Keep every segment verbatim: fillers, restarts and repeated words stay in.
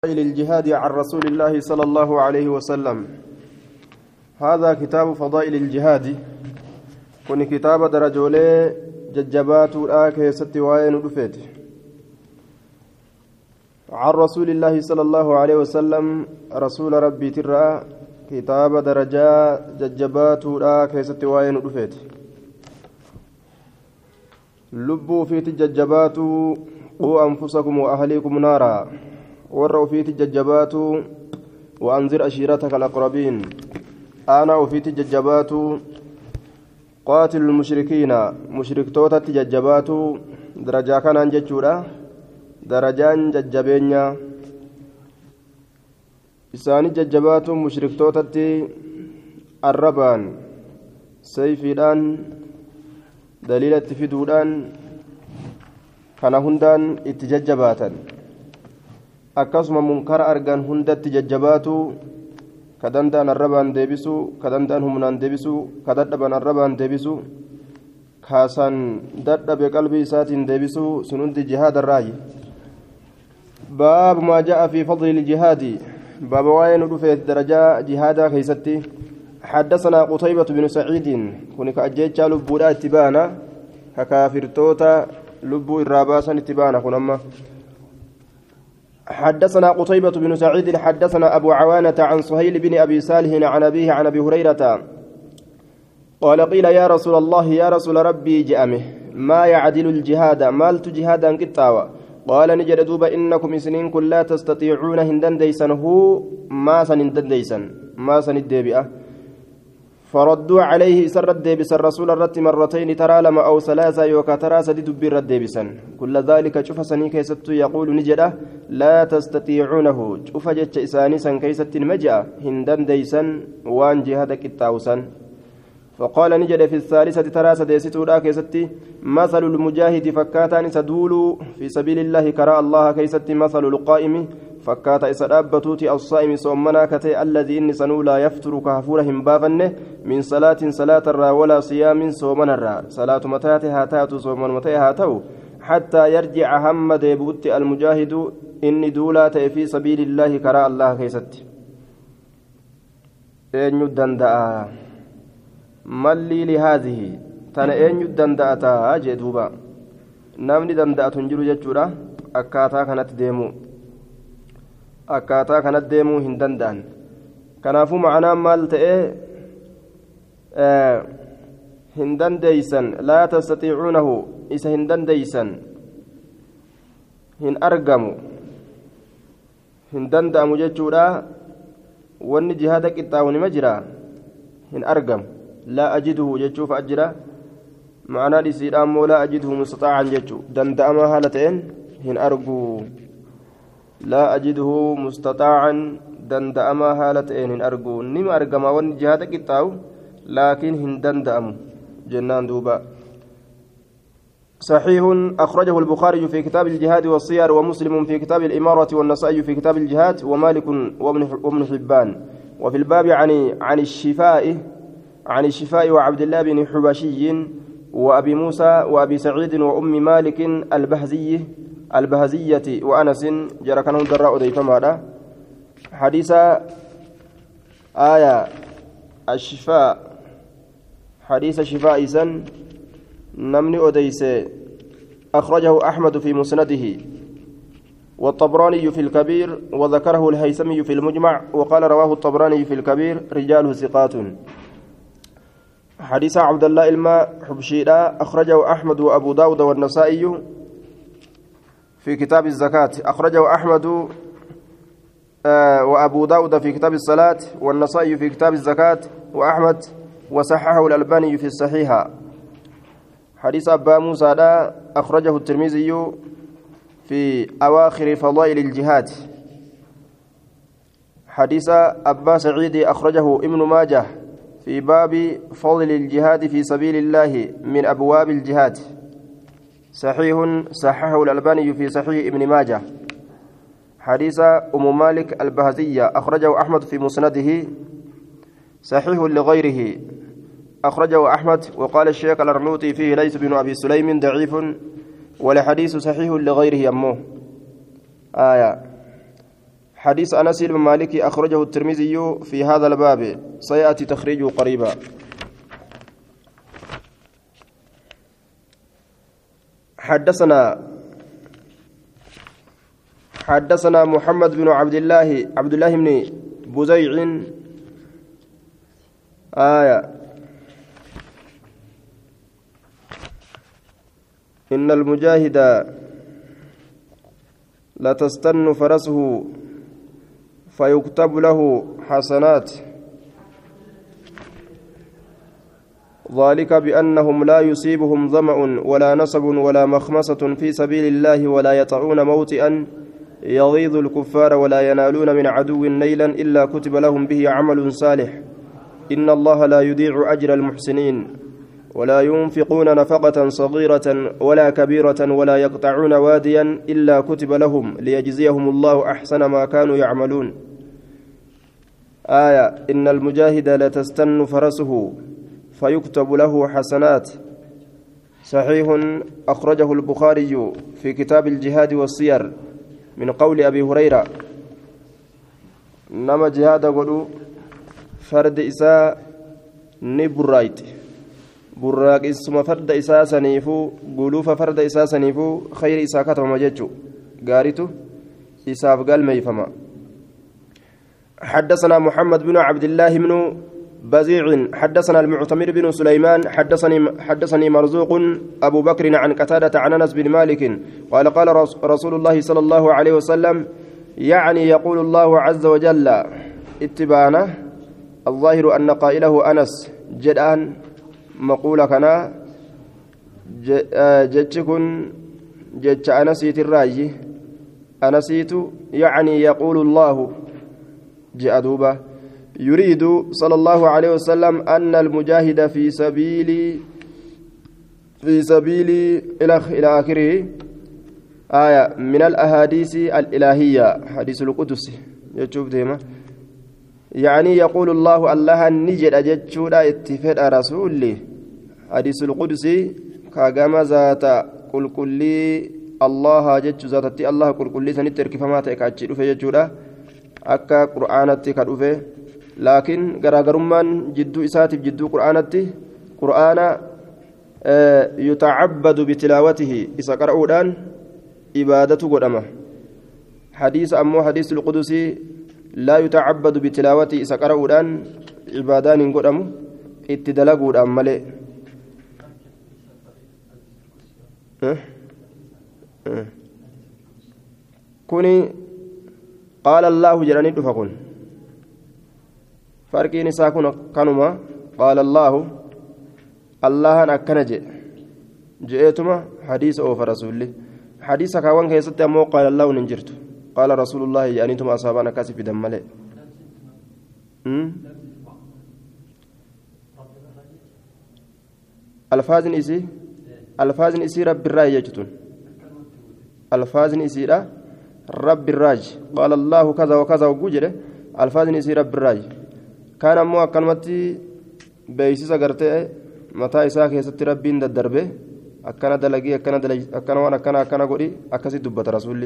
فضائل الجهاد عن رسول الله صلى الله عليه وسلم. هذا كتاب فضائل الجهاد كن كتاب درجولي ججبات الآكي ستوائن رفيت عن رسول الله صلى الله عليه وسلم رسول ربي ترى كتاب درجة ججبات الآكي ستوائن رفيت لبوا في تججبات قوا أنفسكم وأهليكم نارا warra ofiiti jajjabaatu وأنذر أشيرتك الأقربين أنا وفيتي ججبات قاتل المشركين مشرك توتا تججبات درجة كان ججورا درجان ججبينيا إساني ججبات مشرك توتا الربان سيفيدان دليل تفيدودان كان هندان اتججباتا akkasuma munkara argan hundatti jajjabaatu ka danda'an arrabaan deebisu ka danda'an humnaan deebisu ka dadhaban arrabaan deebisu kaasan dadhabe qalbii isaatiin deebisu sun hundi jihaada irraayi baabu maa ja'a fi fadli ljihaadi baaba waa'ee nu dhufeet darajaa jihaadaa keeysatti حدثنا قتيبة بن سعيد كن كأجيتشا لبودا اتبانا ككافرتوتا لبو الراباسا اتبانا كنما حدثنا قتيبة بن سعيد حدثنا أبو عوانة عن سهيل بن أبي صالح عن أبيه عن أبي هريرة قال قيل يا رسول الله يا رسول ربي جأمه ما يعدل الجهاد مالت جهادا قطاوة قال نجد دوب إنكم سنين كل لا تستطيعون هندن ديسن هو ما سنندن ديسن ما سندبئة فردوا عليه سر الديبس الرسول الرت مرتين ترى لما أو ثلاثة يوكا ترى سديد بير الديبسا كل ذلك شوف سني كيست يقول نجده لا تستطيعونه شوف جت إساني سن كيست مجأ هندن ديسا وان جهادك التاوسا فقال نجد في الثالثة ترى سديست ولا كيست مثل المجاهد فكاتان سدول في سبيل الله كرى الله كيست مثل القائم فكات إسرابتوتي الصائم صومنا كتي الذي إن سنو لا يفتر كهفورهم بافنه من صلاة صلاة الرا ولا صيام صومنا الرا صلاة متاتها تاتو صومن متاتها تو حتى يرجع هم ديبوت المجاهد إني دولا في سبيل الله كرى الله كيست أين يدندأ ملي لهذه تنا أين يدندأ جدوبا نامني دندأ تنجر جتورا أكاتا كانت ديمو akkaataa kanatti deemuu hin danda'an kanaafuu ma'anaan maal ta'e hin dandeeysan laa tastatiicuunahu isa hin dandeeysan hin argamu hin danda'amu jechuudha wanni jihaada qixxaawu nima jira hin argamu laa ajiduhu jechuuf ajjira ma'anaa dhisiidha ammoo laa ajiduhu mustaxaacan jechuu danda'amaa haala ta'een hin argu لا أجده مستطاعا دندأما هالة إن أرجو نم أرجما ون جهاد كتاو لكن هندندأم جنان دوبا صحيح أخرجه البخاري في كتاب الجهاد والصيار ومسلم في كتاب الإمارة والنسائي في كتاب الجهاد ومالك وابن حبان وفي الباب عن عن الشفاء عن الشفاء وعبد الله بن حبشي وأبي موسى وأبي سعيد وأم مالك البهزي البهزية وأنس جرى كانوا دراء ديفما حديث آية الشفاء حديث الشفاء إذن نمني أديس أخرجه أحمد في مسنده والطبراني في الكبير وذكره الهيثمي في المجمع وقال رواه الطبراني في الكبير رجاله ثقات حديث عبد الله الماء حبشيرا أخرجه أحمد وأبو داود والنسائي في كتاب الزكاة أخرجه أحمد آه وأبو داود في كتاب الصلاة والنسائي في كتاب الزكاة وأحمد وصححه الألباني في الصحيحة حديث أبا موسى دا أخرجه الترمذي في أواخر فضائل الجهاد حديث أبا سعيد أخرجه ابن ماجه في باب فضل الجهاد في سبيل الله من أبواب الجهاد صحيح صححه الألباني في صحيح ابن ماجه حديث أم مالك البهزية أخرجه أحمد في مسنده صحيح لغيره أخرجه أحمد وقال الشيخ الأرنوطي فيه ليس بن أبي سليم ضعيف ولحديث صحيح لغيره أمه آية حديث أنس بن مالك أخرجه الترمذي في هذا الباب سيأتي تخريجه قريبا. حدثنا حدثنا محمد بن عبد الله عبد الله بن بزيع آية إن المجاهد لتستن فرسه فيكتب له حسنات ذلك بأنهم لا يصيبهم ظمأ ولا نصب ولا مخمصة في سبيل الله ولا يطعون موطئا يغيظ الكفار ولا ينالون من عدو نيلا إلا كتب لهم به عمل صالح إن الله لا يضيع أجر المحسنين ولا ينفقون نفقة صغيرة ولا كبيرة ولا يقطعون واديا إلا كتب لهم ليجزيهم الله أحسن ما كانوا يعملون. آية إن المجاهد لتستن فرسه فيكتب له حسنات. صحيح أخرجه البخاري في كتاب الجهاد والسير من قول أبي هريرة نما جهاد قلو فرد إساء نبرايت براق اسم فرد إساء سنيفو قلوف فرد إساء سنيفو خير إساء كتب مججو قارته إساء قال ميفما. حدثنا محمد بن عبد الله بن بزيع حدثنا المعتمر بن سليمان حدثني حدثني مرزوق أبو بكر عن قتادة عن أنس بن مالك قال قال رسول الله صلى الله عليه وسلم يعني يقول الله عز وجل اتبانا الظاهر أن قائله أنس جدان مقولة كنا جتكن جت أنسيت الراجي أنسيت يعني يقول الله جاء دوبة يريد صلى الله عليه وسلم أن المجاهد في سبيل في سبيل إلى آخره آية من الأحاديث الإلهية حديث القدس يشوف ديما يعني يقول الله الله نجد أجتشودا اتفاد رسوله حديث القدس كاغاما ذات كل كل الله جتش ذات الله كل كل سنتر كيف ما تكاتشي فيجودا أكا قرآنتي كدوفه لكن غراغرمان جدو إساتي جدو قرآنتي قرآن آه يتعبد بتلاوته إسا قرأودان إبادة قدامه حديث أمو حديث القدسي لا يتعبد بتلاوته إسا قرأودان عبادان قدامه اتدلقود أمالي أه؟ أه. كوني قال الله جراني دفقون فرقي نساكن كانوا قال الله الله أكنج جئتما حديث أو فرسول حديث كوان كيست أمو قال الله ننجرت قال رسول الله يعني تم أصابنا كاسف دمالي الفاظ إسي الفاظ إسي رب الراي يجتون الفاظ إسي رب الراج قال الله كذا وكذا وجوجره الفاظ إسي رب الراج كان أمو أكنمتي بيسيسا غرتي متى إساك يستي ربين ددربه أكنا دلقي أكنا دلقي أكنا وانا أكنا أكنا قولي أكسي دبت رسولي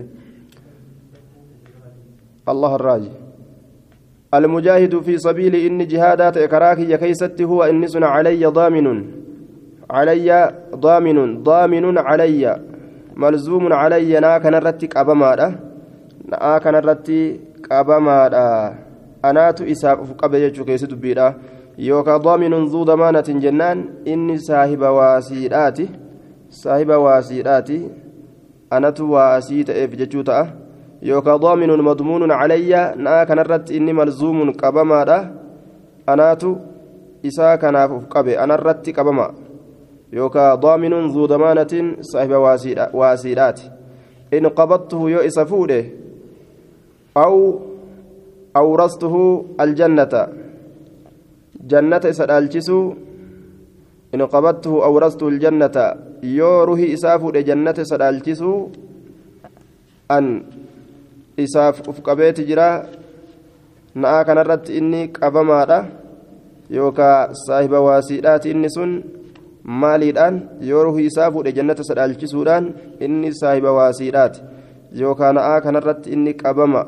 الله الراجي المجاهد في سبيل إن جهادات إكراك يكيست هو إنس علي ضامن علي ضامن ضامن علي ملزوم علي ناك نرتك أبما ناك نرتك أبما أنات إساف قبل يجوكيس دبيرا يوكا ضامن ذو ضمانة جنان إني صاحب واسيراتي صاحب واسيراتي أنات واسيت إف جتوتا يوكا ضامن مضمون علي ناك نرت إني ملزوم قبما أنات إسا كناف قبل أنا رت قبما يوكا ضامن ذو ضمانة صاحب واسيراتي إن قبضته يو إسفوده أو أورثته الجنة جنة سدالجسو إن قبضته أورثته الجنة يوره إساف جنة سدالجسو أن إساف أفقبيت جرا نآ كنرت إني قبما يوكا صاحب واسيلات إني سن ماليدان يوره إساف جنة سدالجسودان إني صاحب واسيلات يوكا نآ كنرت إني قبما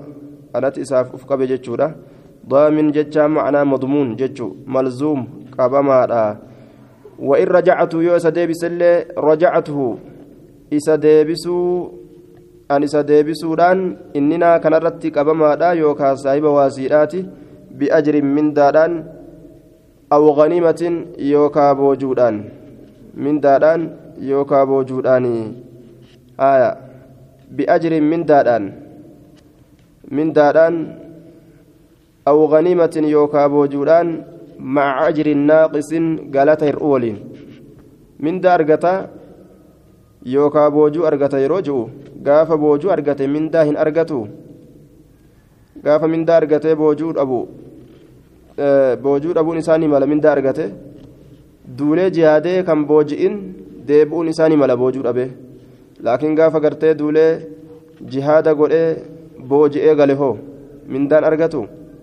أنت إساف أفقب جتشورا ضامن جتشا معنى مضمون جتشو ملزوم قبما وإن رجعت يو سديبس اللي رجعته إسا ديبسو أن إسا ديبسودان إننا كان رتي قبما يوكا صاحب واسيراتي بأجر من دادان أو غنيمة يوكا بوجودان من دادان يوكا بوجوداني آية بأجر من دادان من دادان أو غنيمة يوكا بوجودان مع أجر ناقص قالته الأولين من دارقتا يوكا بوجو أرقتا يروجو قاف بوجو أرقتا من داهن أرقتو قاف من دارقتا بوجود أبو أه بوجود أبو نساني مالا من دارقتا دولي جهادي كم بوجئين deebi'uun isaanii mala boojuu dhabe laakiin gaafa gartee duulee jihaada godhee booji'ee gale hoo mindaan argatu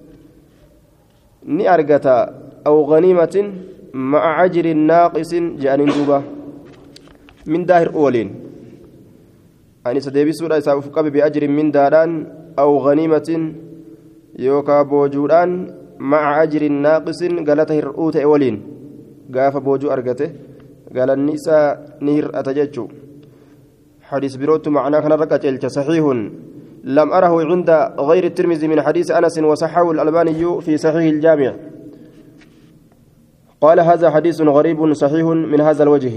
ni argata aw ganiimatin ma'a ajrin naaqisin je'aniin duuba mindaa hir'u waliin ani isa deebisuudha isaa uf qabe bi'ajrin mindaadhaan aw ganiimatin yookaa boojuudhaan ma'a ajrin naaqisin galata hir'uu ta'e waliin gaafa boojuu argate قال النساء نهر أتججو حديث بروت معناه كان ركعة صحيح لم أره عند غير الترمذي من حديث أنس وصححه الألباني في صحيح الجامع قال هذا حديث غريب صحيح من هذا الوجه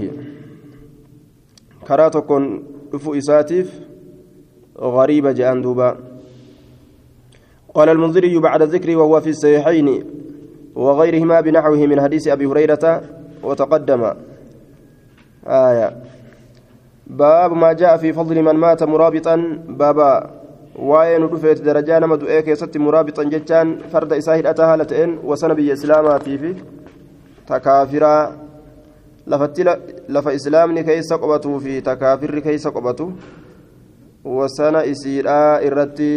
كراتكن رفو إساتيف غريبة جاءن دوبا قال المنذري بعد ذكر وهو في الصحيحين وغيرهما بنحوه من حديث أبي هريرة وتقدم آية باب ما جاء في فضل من مات مرابطا بابا وين رفعت درجان مدؤيك يست مرابطا جتان فرد إساهل أتاها لتئن وسنبي إسلاماتي في تكافرا لفتل لف إسلامني كيس قبته في تكافر كيس قبته وسنا إسيرا إرتي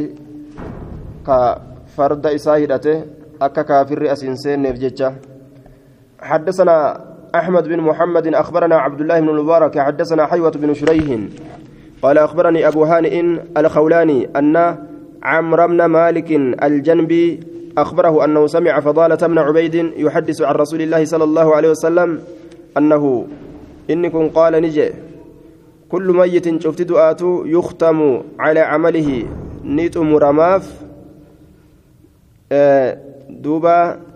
كفرد إساهل أته أكا كافر أسنسين نفجتشا حدثنا أحمد بن محمد أخبرنا عبد الله بن المبارك حدثنا حيوة بن شريح قال أخبرني أبو هانئ الخولاني أن عمرو بن مالك الجنبي أخبره أنه سمع فضالة بن عبيد يحدث عن رسول الله صلى الله عليه وسلم أنه إنكم قال نجي كل ميت شفت دعاته يختم على عمله نيت مرماف آه دوبا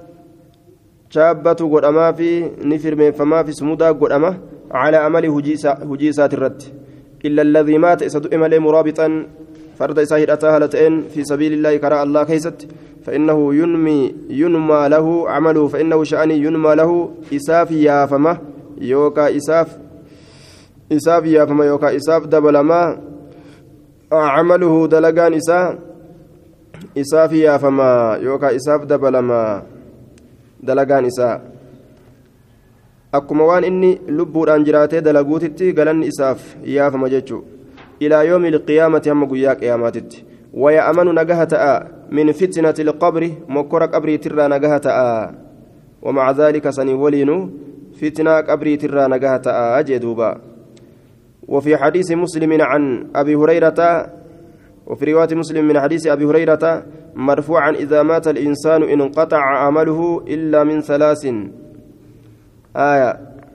شابة قدما في نفر من فما في سمودا قدما على عمل هجيسات الرد إلا الذي مات إسدؤم لي مرابطا فرد إساهر أتاها لتئن في سبيل الله كراء الله كيست فإنه ينمي ينمى له عمله فإنه شأني ينمى له إساف يافمة يوكا إساف إساف يافمة يوكا إساف دبلما عمله دلقان إساف إساف يافمة يوكا إساف دبلما dalagaan isaa akkuma waan inni lubbuudhaan jiraatee dalaguutitti galanni isaaf yaafama jechuu ilaa yoomi ilqiyaamati hamma guyyaa qiyaamaatitti waya'amanu nagaha ta'a min fitnati ilqabri mokkora qabriitirraa nagaha ta'a wamaca daalika sanii waliinu fitnaa qabriitirraa nagaha ta'a jee duuba وفي حديث مسلم عن أبي هريرة وفي رواية مسلم من حديث أبي هريرة مرفوعا إذا مات الإنسان إن انقطع عمله إلا من ثلاث آية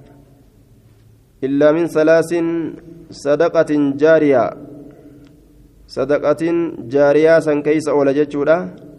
إلا من ثلاث صدقة جارية صدقة جارية سنكيس أولا جتشورا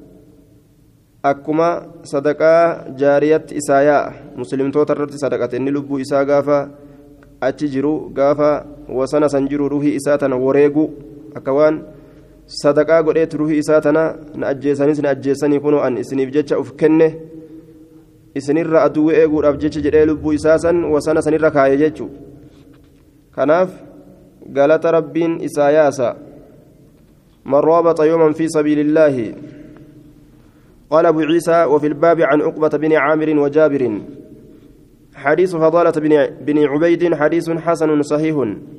أكما صدقة جارية إسايا مسلم توترت صدقة إن لبو إسا غافا أتجرو غافا وسنة سنجرو روحي إساتنا وريقو أكوان sadaqaa godheet ruhii isaa tana na ajjeesanis na ajjeesanii kunoo an isiniif jecha uf kenne isinirra aduwwi eeguudhaaf jecha jedhee lubbuu isaa san wasana sanirra kaaye jechu kanaaf galata rabbiin isaa yaasa man raabata yawman fi sabiilillaahi قال أبو عيسى وفي الباب عن عقبة بن عامر وجابر حديث فضالة بن بن عبيد حديث حسن صحيح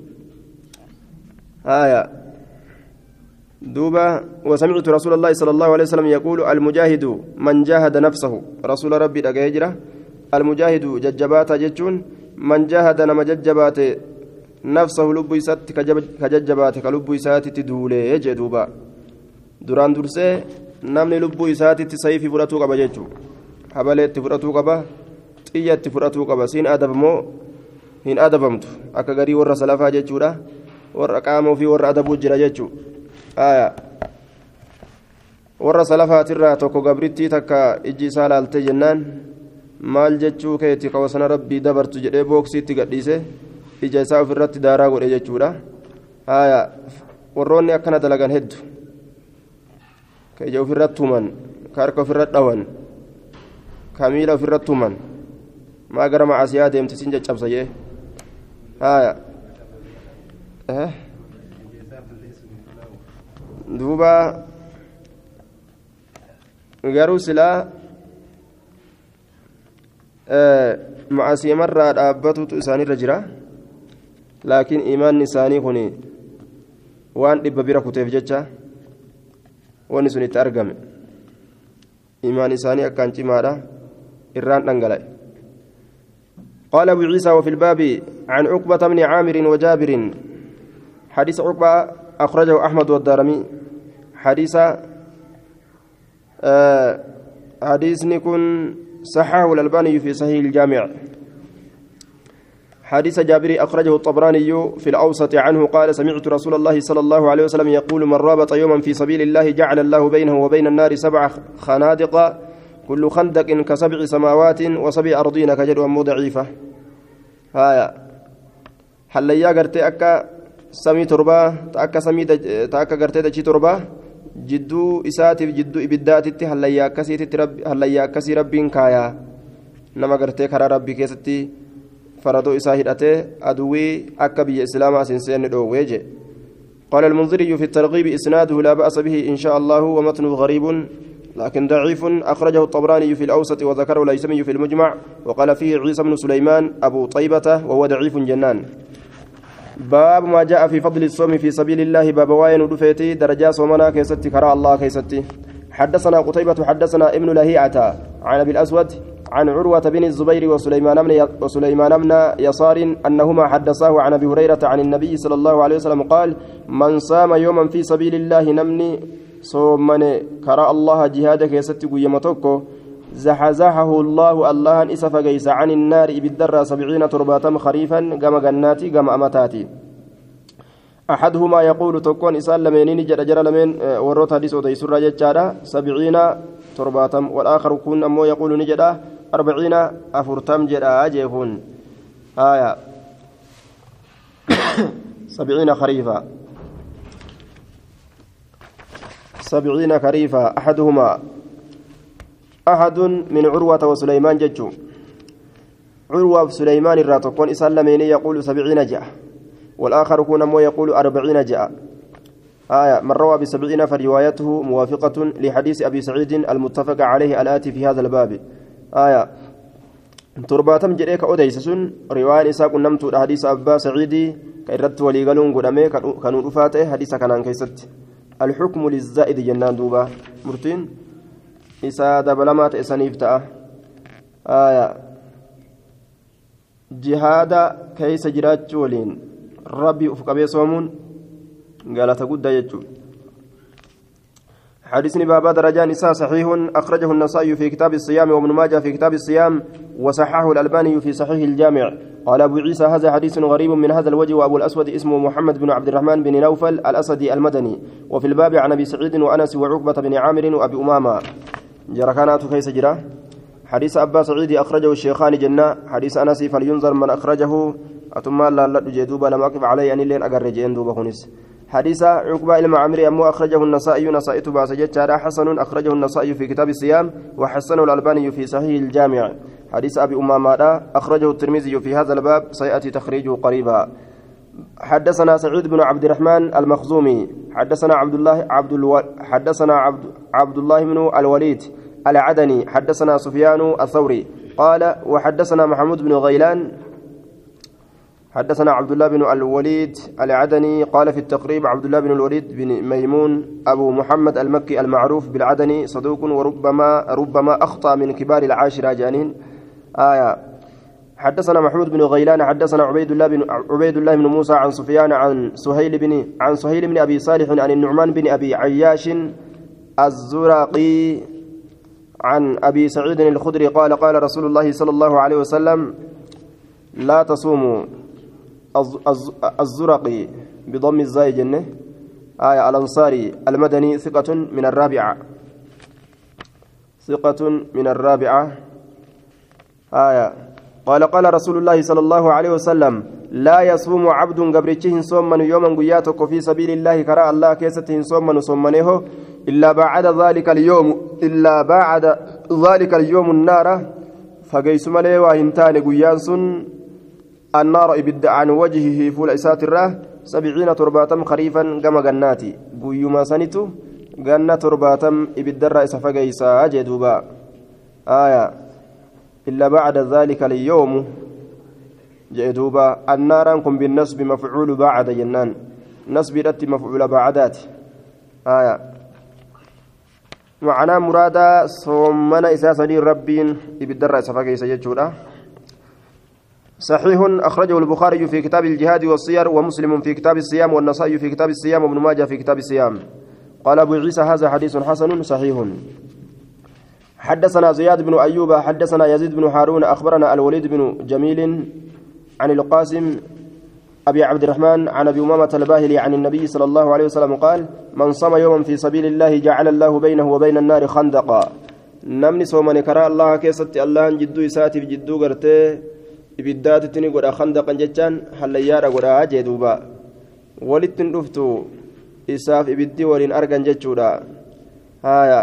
آية دوبا وسمعت رسول الله صلى الله عليه وسلم يقول المجاهد من جاهد نفسه رسول ربي دغيجرا المجاهد ججبات ججون من جاهد نما ججبات نفسه لب يسات كججبات كلب يسات تدولي يجدوبا duraan dursee namni lubbuu isaatitti sayfii fudhatuu qaba jechuudha habalee itti fudhatuu qaba xiyya itti fudhatuu qaba siin adabamoo hin adabamtu akka garii warra salafaa jechuudha warra qaama ofii warra adabuu jira jechuudha warra salafaatirraa tokko gabrittii takka ijji isaa laaltee jennaan maal jechuu keeti kawasana rabbii dabartu jedhee booksiitti gadhiise ija isaa ofirratti daaraa godhe jechuudha warroonni akkana dalagan heddu ka ija ofirratti tuman ka harka ofirratti dhawan ka miila ofirratti tuman maa gara macaasiyaa deemte sin caccabsa jee haya duuba garuu silaa macaasiyamarraa dhaabbatutu isaanirra jira laakiin imaanni isaanii kun waan dhibba bira kuteef jecha wanni sun itti argame imaan isaanii akkaan cimaadha irraan dhangala'e قال أبو عيسى وفي الباب عن عقبة بن عامر وجابر حديث عقبة أخرجه أحمد والدارمي حديث آه حديث نكون صححه الألباني في صحيح الجامع حديث جابر أخرجه الطبراني في الأوسط عنه قال سمعت رسول الله صلى الله عليه وسلم يقول من رابط يوما في سبيل الله جعل الله بينه وبين النار سبع خنادق كل خندق كسبع سماوات وسبع أرضين كجد أمو ضعيفة هايا هل يا قرتي أكا سمي تربا تأكا سمي تأكا قرتي تشي تربا جدو إساتي جدو إبداتي هل يا كسي رب هل يا كسي ربين كايا نما قرتي كرا ربي كيستي فردو إساهدته أدوي أكا بي إسلام سنسين دو ويجي قال المنذري في الترغيب إسناده لا بأس به إن شاء الله ومتنه غريب لكن ضعيف أخرجه الطبراني في الأوسط وذكره الهيثمي في المجمع وقال فيه عيسى بن سليمان أبو طيبة وهو ضعيف جنان باب ما جاء في فضل الصوم في سبيل الله باب واين ودفيتي درجات صومنا كيستي كرا الله كيستي حدثنا قتيبة حدثنا ابن لهيعة عن أبي الأسود عن عروة بن الزبير وسليمان بن وسليمان بن يسار أنهما حدثاه عن أبي هريرة عن النبي صلى الله عليه وسلم قال من صام يوما في سبيل الله نمني صومني كرا الله جهادك يستي قيمتك زحزحه الله الله إسف جيس عن النار بالدرة سبعين ترباتم خريفا قام جناتي قام أمتاتي أحدهما يقول تكون إسال لمنين جرى جرى لمن وروت حديث ودي سرى جتشارا سبعين ترباتم والآخر كون أمو يقول نجدا أربعين أفرتم جرى أجيفون آية سبعين خريفا سبعين خريفا أحدهما أحد من عروة وسليمان ججو عروة سليمان الراتقون إسال لمن يقول سبعين جاء والآخر كون مو يقول أربعين جاء آية من روى بسبعين فروايته موافقة لحديث أبي سعيد المتفق عليه الآتي في هذا الباب آية ترباتم جريك أوديسسون رواية إساق نمت حديث أبا سعيدي كيرت ولي قالون قدامي كانوا رفاته حديث كان كيست الحكم للزائد جنان دوبا مرتين إسا دبلمات إسانيف تأه آية جهاد كيس جرات ولين ربي أفقبي صومون قال تقول يجو حديثني بابا درجان نساء صحيح أخرجه النسائي في كتاب الصيام وابن ماجه في كتاب الصيام وصححه الألباني في صحيح الجامع قال أبو عيسى هذا حديث غريب من هذا الوجه وأبو الأسود اسمه محمد بن عبد الرحمن بن نوفل الأسدي المدني وفي الباب عن أبي سعيد وأنس وعقبة بن عامر وأبي أمامة جركانات كيس جرا حديث أبا سعيد أخرجه الشيخان جنة حديث أنس فلينظر من أخرجه أتما لا لا جدوبا لم أقف علي أن لين أجر دوبا خنس حديث عقبة المعمري أمو أخرجه النسائي نسائي باسجد حسن أخرجه النسائي في كتاب الصيام وحسنه الألباني في صحيح الجامع حديث أبي أمامة أخرجه الترمذي في هذا الباب سيأتي تخريجه قريبا حدثنا سعيد بن عبد الرحمن المخزومي حدثنا عبد الله عبد الو... حدثنا عبد عبد الله بن الوليد العدني حدثنا سفيان الثوري قال وحدثنا محمود بن غيلان حدثنا عبد الله بن الوليد العدني قال في التقريب عبد الله بن الوليد بن ميمون أبو محمد المكي المعروف بالعدني صدوق وربما ربما أخطأ من كبار العاشرة جانين آية حدثنا محمود بن غيلان حدثنا عبيد الله بن عبيد الله بن موسى عن سفيان عن سهيل بن عن سهيل بن أبي صالح عن النعمان بن أبي عياش الزرقي عن أبي سعيد الخدري قال قال رسول الله صلى الله عليه وسلم لا تصوموا الزرقي بضم الزاي جنة آية الأنصاري المدني ثقة من الرابعة ثقة من الرابعة آية قال قال رسول الله صلى الله عليه وسلم لا يصوم عبد قبرته صوما يوما قياتك في سبيل الله كراء الله كيسته صوما صومنه إلا بعد ذلك اليوم إلا بعد ذلك اليوم النار فقيس ملي وهنتان قيانس النار إبد عن وجهه فول إسات الراه سبعين ترباتم خريفا قم جناتي قيما سنتو جنة ترباتم إبد الرئيس فقيسا جدوبا آية إلا بعد ذلك اليوم جدوبا النار أنكم بالنصب مفعول بعد جنان نصب رت مفعول بعدات آية معنى مرادا صومنا إساسا ربين إبد الرئيس فقيسا جدوبا صحيح أخرجه البخاري في كتاب الجهاد والسير ومسلم في كتاب الصيام والنسائي في كتاب الصيام وابن ماجه في كتاب الصيام قال أبو عيسى هذا حديث حسن صحيح حدثنا زياد بن أيوب حدثنا يزيد بن هارون أخبرنا الوليد بن جميل عن القاسم أبي عبد الرحمن عن أبي أمامة الباهلي عن النبي صلى الله عليه وسلم قال من صام يوما في سبيل الله جعل الله بينه وبين النار خندقا نمني صومني كرا الله كيست الله جدو يساتي جدو قرتي ibiddaatu tini godha khandaqan jechaan hallayyaadha godhaa jee duuba walittin dhuftu isaaf ibiddi waliin argan jechuudha haya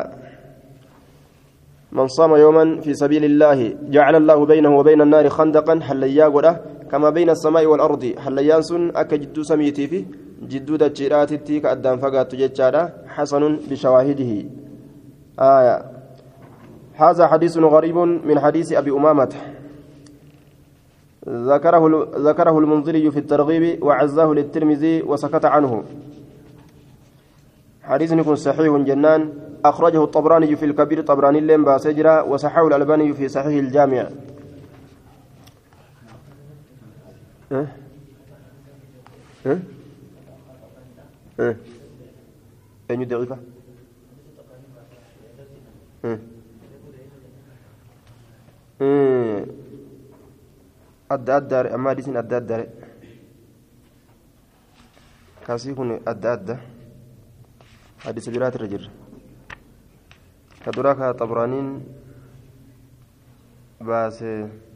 man sama yawman fi sabilillahi ja'ala Allahu baynahu wa bayna an-nari khandaqan hallayyaa godha kama bayna as-samaa'i wal ardi hallayyaan sun akka jidduu samiitii fi jidduu dachiidhaatitti ka addaan fagaattu jechaadha hasanun bishawaahidihi haya هذا حديث غريب من حديث أبي أمامة ذكره ذكره المنذري في الترغيب وعزاه للترمذي وسكت عنه حديث يكون صحيح جنان أخرجه الطبراني في الكبير طبراني لين باسجرا وصححه الألباني في صحيح الجامع أه؟ أه؟ أه؟ أين ضعيفة أه؟ أه؟ adda adda amma hadiisiin adda adda kaasii kun adda adda hadiisa biraatirra jirra ka duraa ka xabraaniin baase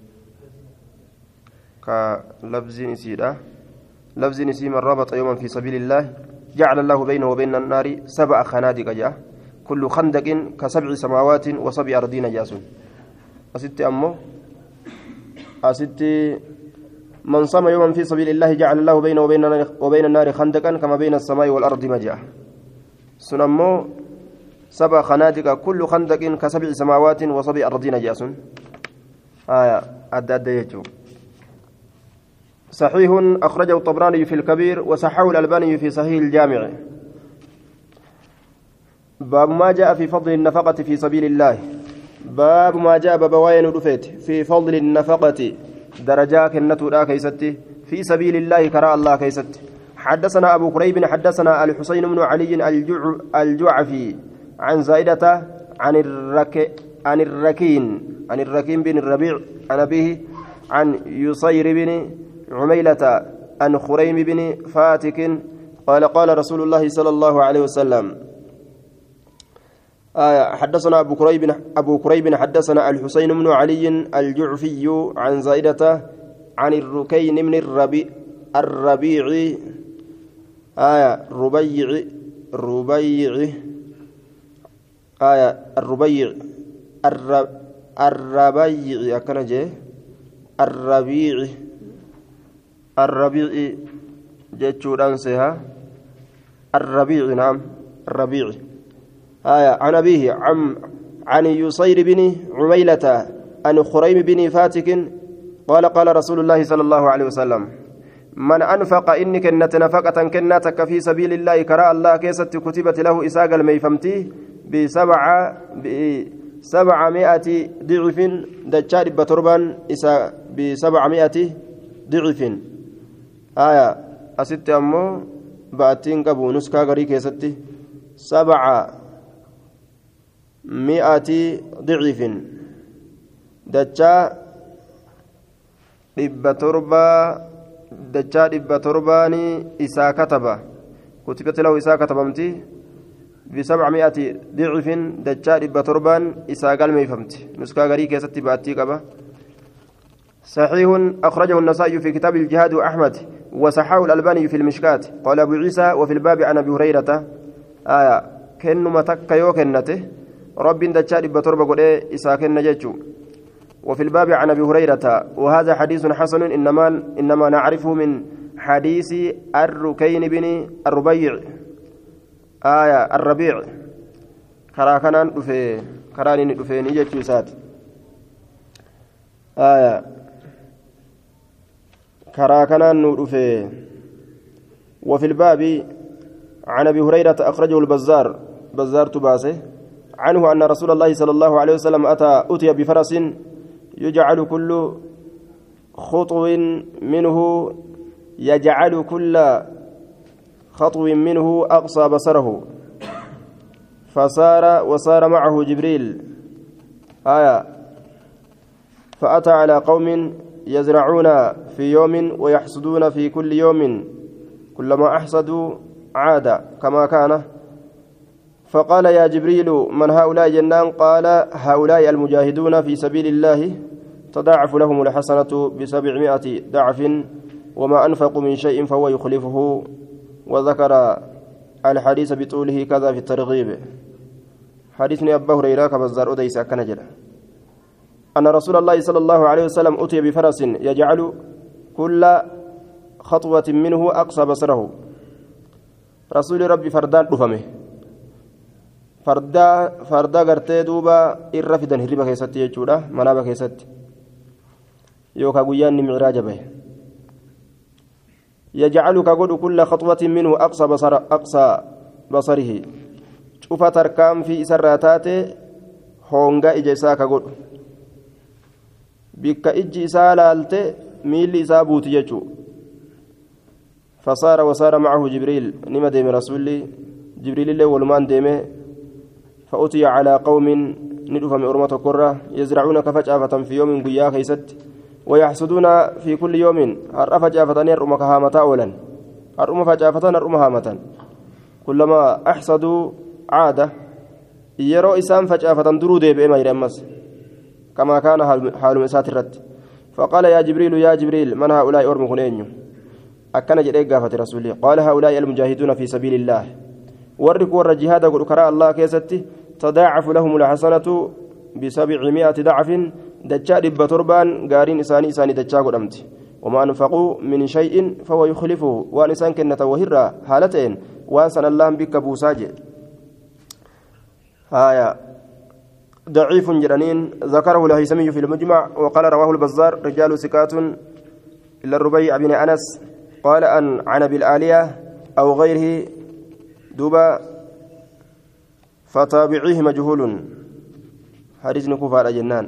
ka labziin isiidha labziin isii man rabata yawman fi sabiilillaahi jacala allaahu baynahu wa bayna annaari sab'a khanaadiqa ja'a kullu khandaqin ka sabci samaawaatin wa sab'i ardiina jaasun asitti ammoo أستي من صام يوما في سبيل الله جعل الله بينه وبين وبين النار خندقا كما بين السماء والأرض مجا سنمو سبع خنادق كل خندق كسبع سماوات وسبع أرضين جاس آية أدى يجو صحيح أخرجه الطبراني في الكبير وصححه الألباني في صحيح الجامع باب ما جاء في فضل النفقة في سبيل الله باب ما جاء ببواين رفيت في فضل النفقة درجات النتورا كيستي في سبيل الله كراء الله كيستي حدثنا أبو كريب حدثنا الحسين بن علي الجع الجعفي عن زائدة عن الرك عن الركين عن الركين بن الربيع عن أبيه عن يصير بن عميلة عن خريم بن فاتك قال قال رسول الله صلى الله عليه وسلم آية حدثنا أبو كريب أبو كريب حدثنا الحسين بن علي الجعفي عن زائدة عن الركين من الربيع الربيع آية ربيع ربيع آية الربيع الربيع أكنجي الربيع الربيع جتشوران سها الربيع نعم الربيع آية عن أبيه عن عن يصير بن عميلة عن خريم بن فاتك قال قال رسول الله صلى الله عليه وسلم من أنفق إن كنت نفقة كنتك في سبيل الله كراء الله كيست كتبت له إساق الميفمتي بسبعة بسبعمائة ضعف دجار بتربان إسا بسبعمائة ضعف آية أست أمو باتين قبو نسكا غري كيستي سبعة مئة ضعف دجا dhibba torba dachaa dhibba torbaani isaa kataba kutibati lahu isaa katabamti bisabcami'ati dicifin dachaa dhibba torbaan isaa galmeeyfamti nuskaa garii keessatti baattii qaba صحيح أخرجه النسائي في كتاب الجهاد وأحمد وصححه الألباني في المشكات قال أبو عيسى وفي الباب عن أبي هريرة آية كن متك يوكنته رب دجال بتربة قد إساكن نجتو وفي الباب عن أبي هريرة وهذا حديث حسن إنما إنما نعرفه من حديث الركين بن الربيع آية الربيع كراكنا في كراني في نجتو سات آية كراكنا نوفي وفي الباب عن ابي هريره اخرجه البزار بزار تباسه عنه ان رسول الله صلى الله عليه وسلم اتى اتي بفرس يجعل كل خطو منه يجعل كل خطو منه اقصى بصره فصار وصار معه جبريل آية فاتى على قوم يزرعون في يوم ويحصدون في كل يوم كلما أحصدوا عاد كما كان فقال يا جبريل من هؤلاء جنان قال هؤلاء المجاهدون في سبيل الله تضاعف لهم الحسنة بسبعمائة ضعف وما أنفقوا من شيء فهو يخلفه وذكر الحديث بطوله كذا في الترغيب حديثني أبا هريرة كبزار أديس أكنجل أن رسول الله صلى الله عليه وسلم أتي بفرس يجعل كل خطوة منه أقصى بصره رسول ربي فردان رفمه فردا فردا غرتي دوبا إرفدن هربا كيستي يجودا منابا كيستي يوكا غيان معراج به يجعل كقول كل خطوة منه أقصى بصر أقصى بصره شوف تركام في سراتات هونغا إجسا كقول bikka ijji isaa laalte miilli isaa buuti jechuu fasaara wasaara macahu jibriil nima deeme rasuli jibriilillee walumaan deeme فأتي على قوم ندفع من أرمة كرة يزرعون كفجافة في يوم قيا كيست ويحصدون في كل يوم هر فجافة الأرمة كهامة أولا الأرمة فجافة الأرمة هامة كلما أحصدوا عادة يرو إسام فجافة درود بإما يرمس كما كان حال مساترت فقال يا جبريل يا جبريل من هؤلاء أرم كنين أكن جريك قافة رسولي قال هؤلاء المجاهدون في سبيل الله ورك ور جهاد قراء الله كيستي تضاعف لهم الحسنة بسبعمائة ضعف دجال بتربان قارين إساني إساني دجال قدمت وما أنفقوا من شيء فهو يخلفه وأن إسان كنة وهرة حالتين وأنسان الله بك بوساجي هايا ضعيف جرانين ذكره الهيثمي في المجمع وقال رواه البزار رجال سكات إلا الربيع بن أنس قال أن عن أبي الآلية أو غيره دوبا فتابعيه مجهول حديث نكوفا جنان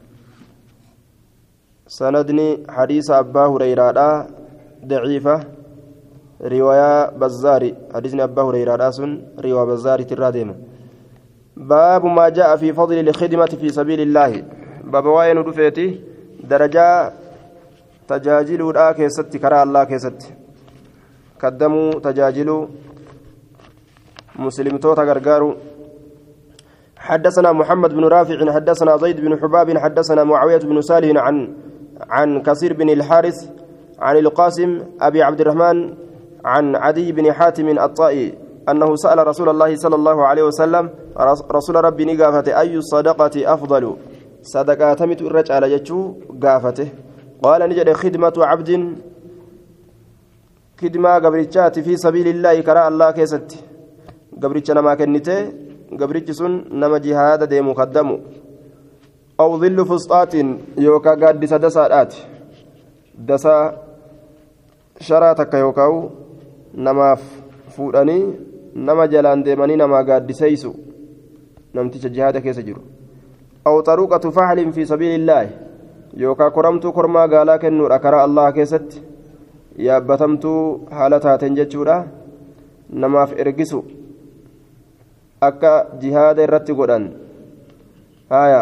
سندني حديث أبا هريرة ضعيفة رواية بزاري حديث أبا هريرة سن رواية بزاري تراديم باب ما جاء في فضل الخدمة في سبيل الله باب وين رفيتي درجة تجاجل لا كيست كرا الله كيست قدموا تجاجلوا مسلم توتا غرغارو حدثنا محمد بن رافع حدثنا زيد بن حباب حدثنا معاوية بن صالح عن عن كثير بن الحارث عن القاسم أبي عبد الرحمن عن عدي بن حاتم الطائي أنه سأل رسول الله صلى الله عليه وسلم رسول ربي نقافته أي الصدقة أفضل صدقة تمت الرجع على جتشو قافته قال نجد خدمة عبد خدمة قبرتشات في سبيل الله كراء الله كيست قبرتش نما كنته قبرتش سن نما جهاد دي مقدم أو ظل فسطات يوكا قاد دسات دسا شراتك يوكاو نما فوداني نما جلان ديماني نما قاد سيسو نمتش جهاد كيس جرو أو طريقة فحل في سبيل الله يوكا كرمتو كرما قالا كنور أكرا الله كيست يا بتمتو حالتها تنججورا نما في إرقسو akka jihaada irratti godhan آية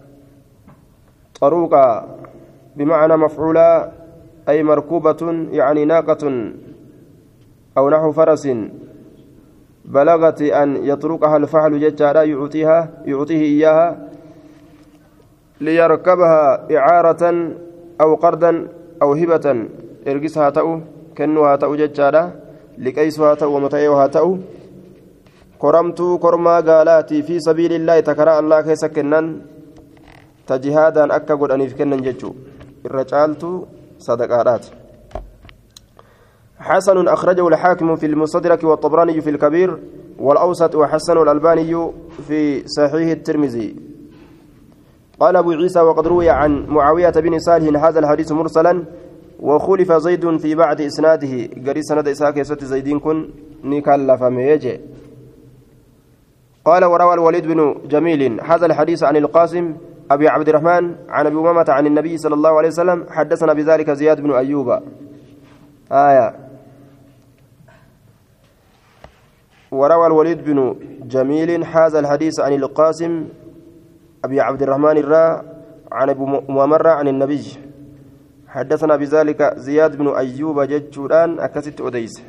طروقة بمعنى مفعولة أي مركوبة يعني ناقة أو نحو فرس بلغت أن يطرقها الفحل ججارا يعطيها يعطيه إياها ليركبها إعارة أو قردا أو هبة إرقسها تأو كنها تأو ججارا لكيسها تأو ومتأيوها تأو كرمت كرما قالاتي في سبيل الله تكرى الله كيس كنن تجهادا أكا قد أنيف كنن ججو الرجالت صدقات حسن أخرجه الحاكم في المستدرك والطبراني في الكبير والأوسط وحسن الألباني في صحيح الترمذي قال أبو عيسى وقد روي عن معاوية بن صالح هذا الحديث مرسلا وخلف زيد في بعد إسناده قري سند إساك يسوت زيدين كن نكلف ميجي قال وروى الوليد بن جميل هذا الحديث عن القاسم أبي عبد الرحمن عن أبي أمامة عن النبي صلى الله عليه وسلم حدثنا بذلك زياد بن أيوب آية وروى الوليد بن جميل هذا الحديث عن القاسم أبي عبد الرحمن الرا عن أبي أمامة عن النبي حدثنا بذلك زياد بن أيوب جدّان أكست أديس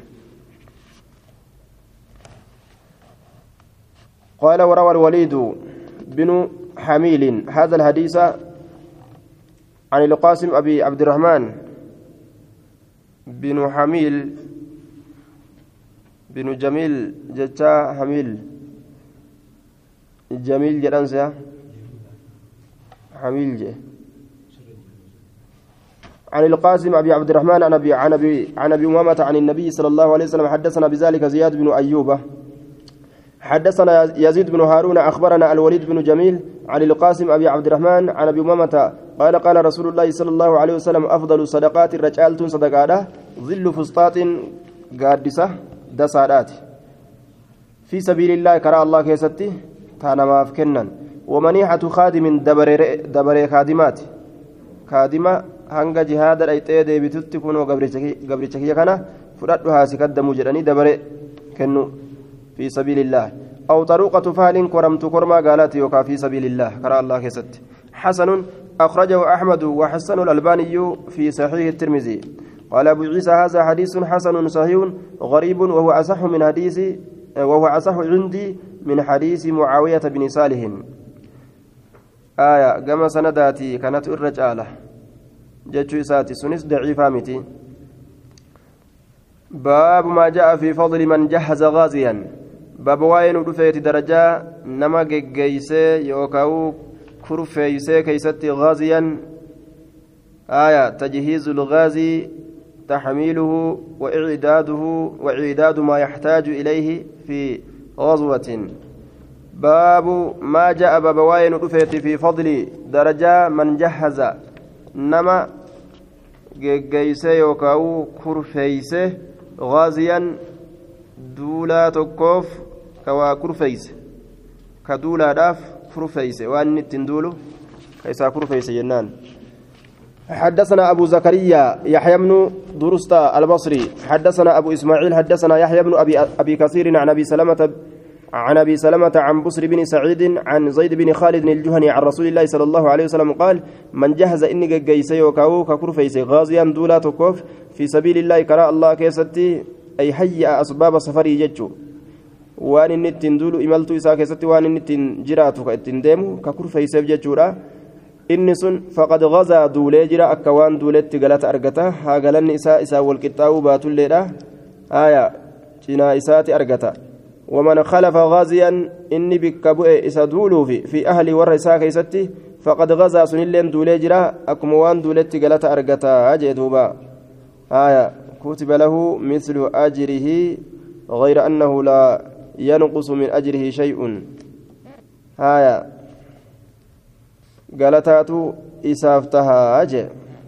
قال وروى الوليد بن حميل هذا الحديث عن القاسم أبي عبد الرحمن بن حميل بن جميل جتا حميل جميل جرانسيا حميل جي عن القاسم أبي عبد الرحمن عن أبي عن أبي عن أبي أمامة عن النبي صلى الله عليه وسلم حدثنا بذلك زياد بن أيوب حدثنا يزيد بن هارون أخبرنا الوليد بن جميل عن القاسم أبي عبد الرحمن عن أبي أمامة قال قال رسول الله صلى الله عليه وسلم أفضل صدقات الرجال صدقاته ظل فسطاط قادسة دسارات في سبيل الله كرى الله كيستي تانا ما فكنن ومنيحة خادم دبر دبر خادمات خادمة hanga jihaada dhayxee deebitutti kunoo gabricha kiyya kana fudhadhu haasi kaddamu jedhanii dabare kennu fi sabiilillah aw taruqatu faalin koramtu kormaa gaalaati yookaa fi sabiilillah karaa allah keessatti حسن أخرجه أحمد وحسن الألباني في صحيح الترمذي قال أبو عيسى هذا حديث حسن صحيح غريب وهو أصح من حديث وهو أصح عندي من حديث معاوية بن صالح آية كما سنداتي كانت الرجالة جتشو إساتي سنس ضعيفة متي باب ما جاء في فضل من جهز غازيا باب واين ودفيت درجة نما جيسي يوكاو كرفيسي كيستي غازيا آية تجهيز الغازي تحميله وإعداده وإعداد ما يحتاج إليه في غزوة باب ما جاء باب واين ودفيت في فضل درجة من جهز nama geggeeyse yookaan kurfeeyse gaaziyan duulaa tokkoof ka waa kurfeeyse ka duulaadhaaf kurfeeyse waan inni ittiin duulu ka isaa kurfeeyse jennaan حدثنا أبو زكريا يحيى بن درستا البصري حدثنا أبو إسماعيل حدثنا يحيى بن أبي, أبي كثير عن أبي سلمة عن أبي سلمة عن بصر بن سعيد عن زيد بن خالد الجهني عن رسول الله صلى الله عليه وسلم قال من جهز إني جيسي وكاو ككرفيس غازيا دولا تكوف في سبيل الله كراء الله كيستي أي حي أسباب سفري ججو وان النتين دولو إمالتو إسا كيستي وان النتين جراتو كأتين ديمو ككرفيس ججورا إني سن فقد غزا دولي جرا أكوان دولت غلط أرغتا هاغلن إسا إسا والكتاو باتو الليلة آية جنا إساتي أرغتا ومن خلف غازيا إني بكبؤ إسدولو في, في أهل ورسا كيستي فقد غزا سنلين دوليجرا أكموان دولتي غلط أرغتا أجدوبا آية كتب له مثل أجره غير أنه لا ينقص من أجره شيء آية غلطاتو إسافتها أجي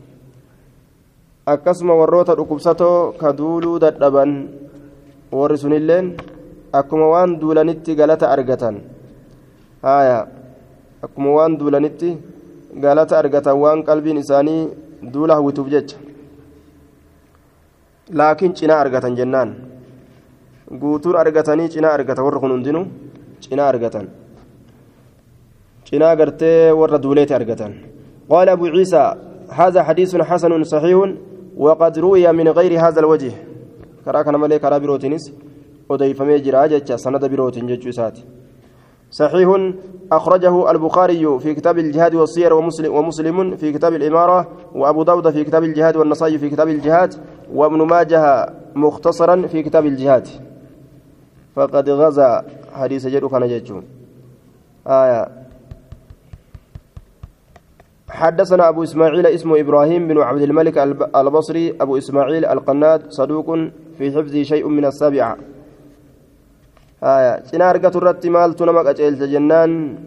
أكسم وروتا ركبستو كدولو ددبا ورسنلين akkuma waan duulanitti galata argatan haya akkuma waan duulanitti galata argatan waan qalbiin isaanii duula hawwituuf jecha laakiin cinaa argatan jennaan guutuun argatanii cinaa argata warra kun hundinuu cinaa argatan شنا قرتي ورد وليت أرقتان قال أبو عيسى هذا حديث حسن صحيح وقد روي من غير هذا الوجه كراكنا ملي كرا بروتينس وديف ميجر أجتش سند بروتين جتشوسات صحيح أخرجه البخاري في كتاب الجهاد والسير ومسلم, ومسلم في كتاب الإمارة وأبو داود في كتاب الجهاد والنصائي في كتاب الجهاد وابن ماجه مختصرا في كتاب الجهاد فقد غزا حديث جدو كان جتشو آية حدثنا أبو إسماعيل اسمه إبراهيم بن عبد الملك البصري أبو إسماعيل القناد صدوق في حفظه شيء من السابعة آية سنارقة الرتمال تنمك أجل جنان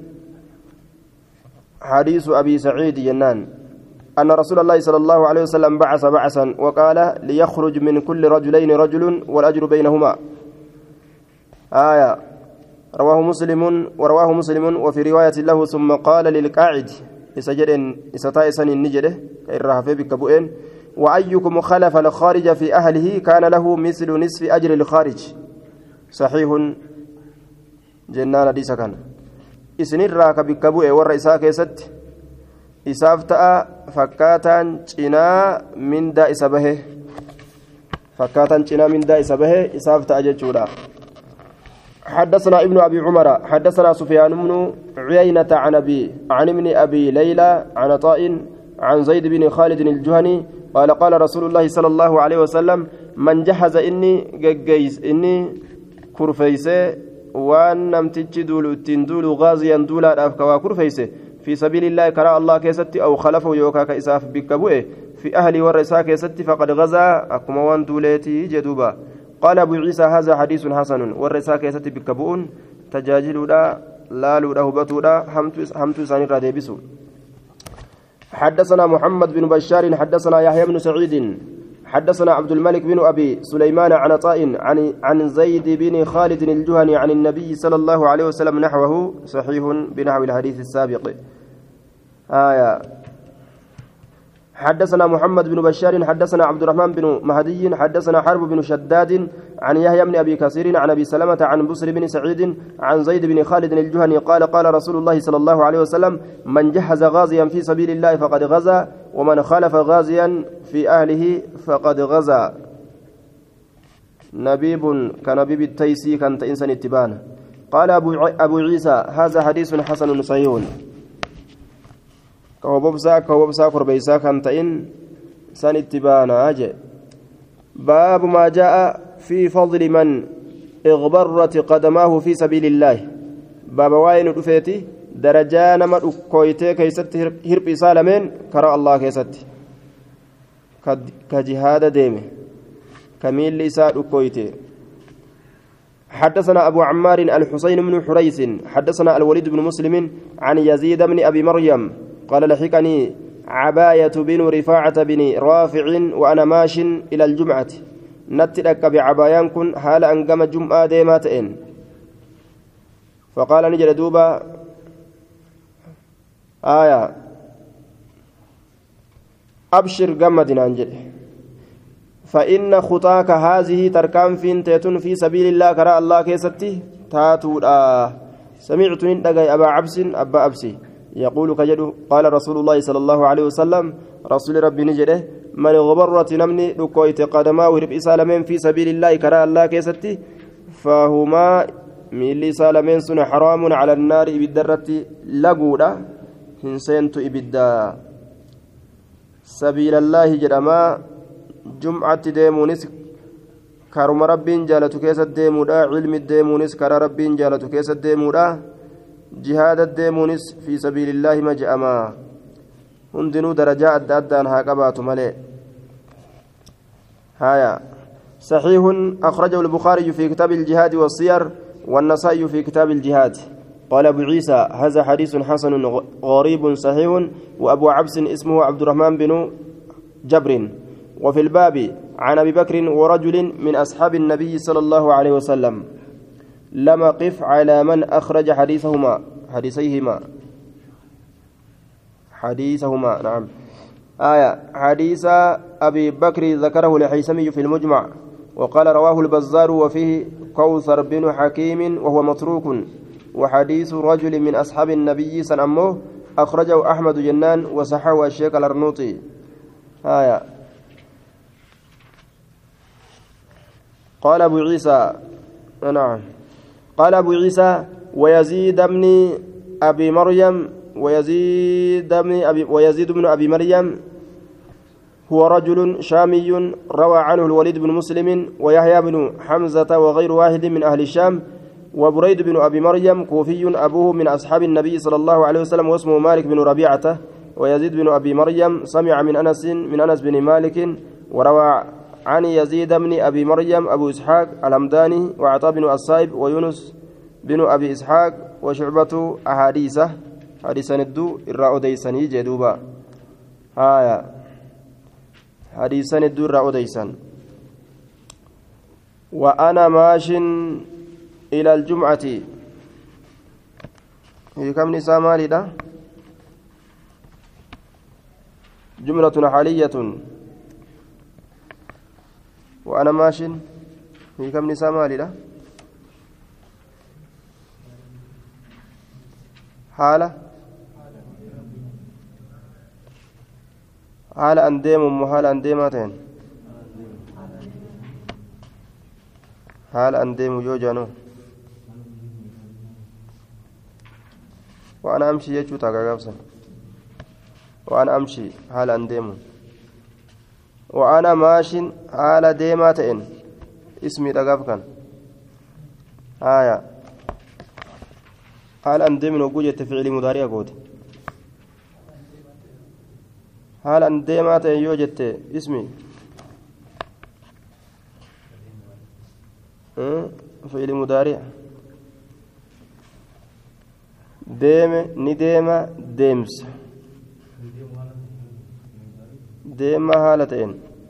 حديث أبي سعيد جنان أن رسول الله صلى الله عليه وسلم بعث بعثا وقال ليخرج من كل رجلين رجل والأجر بينهما آية رواه مسلم ورواه مسلم وفي رواية له ثم قال للقاعد إسجد إستائسا النجده كإرهافي بكبؤين وأيكم خلف الخارج في أهله كان له مثل نصف أجر الخارج صحيح جنان حديث كان إسنير راك بكبؤ والرئيسا كيست إسافتا فكاتان جنا من دا إسابه فكاتان جنا من دا إسابه إسافتا أججودا حدثنا ابن أبي عمر حدثنا سفيان بن عيينة عن أبي عن ابن أبي ليلى عن طاء عن زيد بن خالد الجهني قال قال رسول الله صلى الله عليه وسلم من جهز إني جيز إني كرفيسة وأن نمتج دول تندول غازيا دولا أفكوا كرفيسة في سبيل الله كرى الله كيستي أو خلفه يوكا كإساف بكبوه في أهلي والرسا كيستي فقد غزا أكموان دولتي جدوبا قال أبو عيسى هذا حديث حسن والرسا كيستي بكبؤون تجاجل لا لا له بطولا حمت ساني راديبسو حدثنا محمد بن بشار حدثنا يحيى بن سعيد حدثنا عبد الملك بن أبي سليمان عن طاء عن عن زيد بن خالد الجهني عن النبي صلى الله عليه وسلم نحوه صحيح بنحو الحديث السابق آية حدثنا محمد بن بشار حدثنا عبد الرحمن بن مهدي حدثنا حرب بن شداد عن يحيى بن أبي كثير عن أبي سلمة عن بصر بن سعيد عن زيد بن خالد الجهني قال قال رسول الله صلى الله عليه وسلم من جهز غازيا في سبيل الله فقد غزا ومن خالف غازيا في أهله فقد غزا نبيب كنبيب التيسي كانت إنسان اتبان قال أبو, أبو عيسى هذا حديث حسن صحيح كوببسا كوببسا كربيسا كانت إنسان اتبان أجل باب ما جاء في فضل من اغبرت قدماه في سبيل الله باب واين دفيتي درجان ما كويته كيست هرب سالمين كرا الله كيست كجهاد ديمه كميل لسان كويته حدثنا أبو عمار الحسين بن حريث حدثنا الوليد بن مسلم عن يزيد بن أبي مريم قال لحقني عباية بن رفاعة بن رافع وأنا ماش إلى الجمعة نتلك بعبايان كن حال أنقم جمعة ديماتين فقال نجد دوبا آية أبشر قمدنا أنجل فإن خطاك هذه تركان فين في سبيل الله كراء الله كيستي تاتو آه سمعت ندقى أبا عبس أبا أبسي يقول كجدو قال رسول الله صلى الله عليه وسلم رسول ربي نجده من غبرت نمني لكويت قدما ورب سالمين في سبيل الله كراء الله كيستي فهما ميلي سالمين سن حرام على النار بالدرة لقودا هنسينت إبدا سبيل الله جرما جمعة ديمونس كرم ربين جالتو كيست ديمودا علم الديمونس كر ربين جالتو كيست ديمودا جهاد الديمونس في سبيل الله مجأما هندنو درجات دادان هاقبات ملئ هايا صحيح أخرجه البخاري في كتاب الجهاد والسير والنسائي في كتاب الجهاد قال أبو عيسى هذا حديث حسن غريب صحيح وأبو عبس اسمه عبد الرحمن بن جبر وفي الباب عن أبي بكر ورجل من أصحاب النبي صلى الله عليه وسلم لم قف على من أخرج حديثهما حديثيهما حديثهما نعم آية حديث أبي بكر ذكره الحيثمي في المجمع وقال رواه البزار وفيه كوثر بن حكيم وهو متروك وحديث رجل من أصحاب النبي سنأمه أخرجه أحمد جنان وصححه الشيخ الأرنوطي آية قال أبو عيسى نعم قال أبو عيسى ويزيد بن أبي مريم ويزيد بن أبي ويزيد بن أبي مريم هو رجل شامي روى عنه الوليد بن مسلم ويحيى بن حمزة وغير واحد من أهل الشام وبريد بن أبي مريم كوفي أبوه من أصحاب النبي صلى الله عليه وسلم واسمه مالك بن ربيعة ويزيد بن أبي مريم سمع من أنس من أنس بن مالك وروى عن يزيد بن أبي مريم أبو إسحاق الهمداني وعطاء بن الصائب ويونس بن أبي إسحاق وشعبة أحاديثه حديثا الدو الرأو ديساني جدوبا هايا حديثا الدو الرأو ديسان وأنا ماش إلى الجمعة هي كم نساء مالي ده جملة حالية وأنا ماش هي كم نساء مالي ده حالة حالة أنديم وحالة أنديماتين حالة أنديم يوجانو وأنا أمشي يجو تاقاقابسا وأنا أمشي حالة أنديم وأنا ماش حالة ديماتين اسمي تاقابكا آية حال أندم وجوجة فعل مضارع قوت حال أندمات يوجد اسمي فعل مضارع ديم نديم ديمس ديم حالتين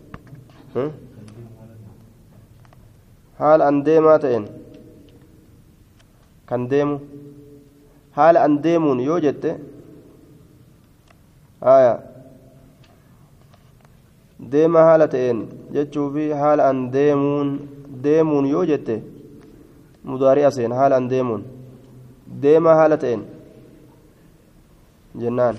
حال أندماتين كان ديمو haala an deemuun yoo jette haya deema haala ta'een jechuufi haala an deemuun deemuun yoo jette mudaari'a seen haala an deemuun deema haala ta'een jennaan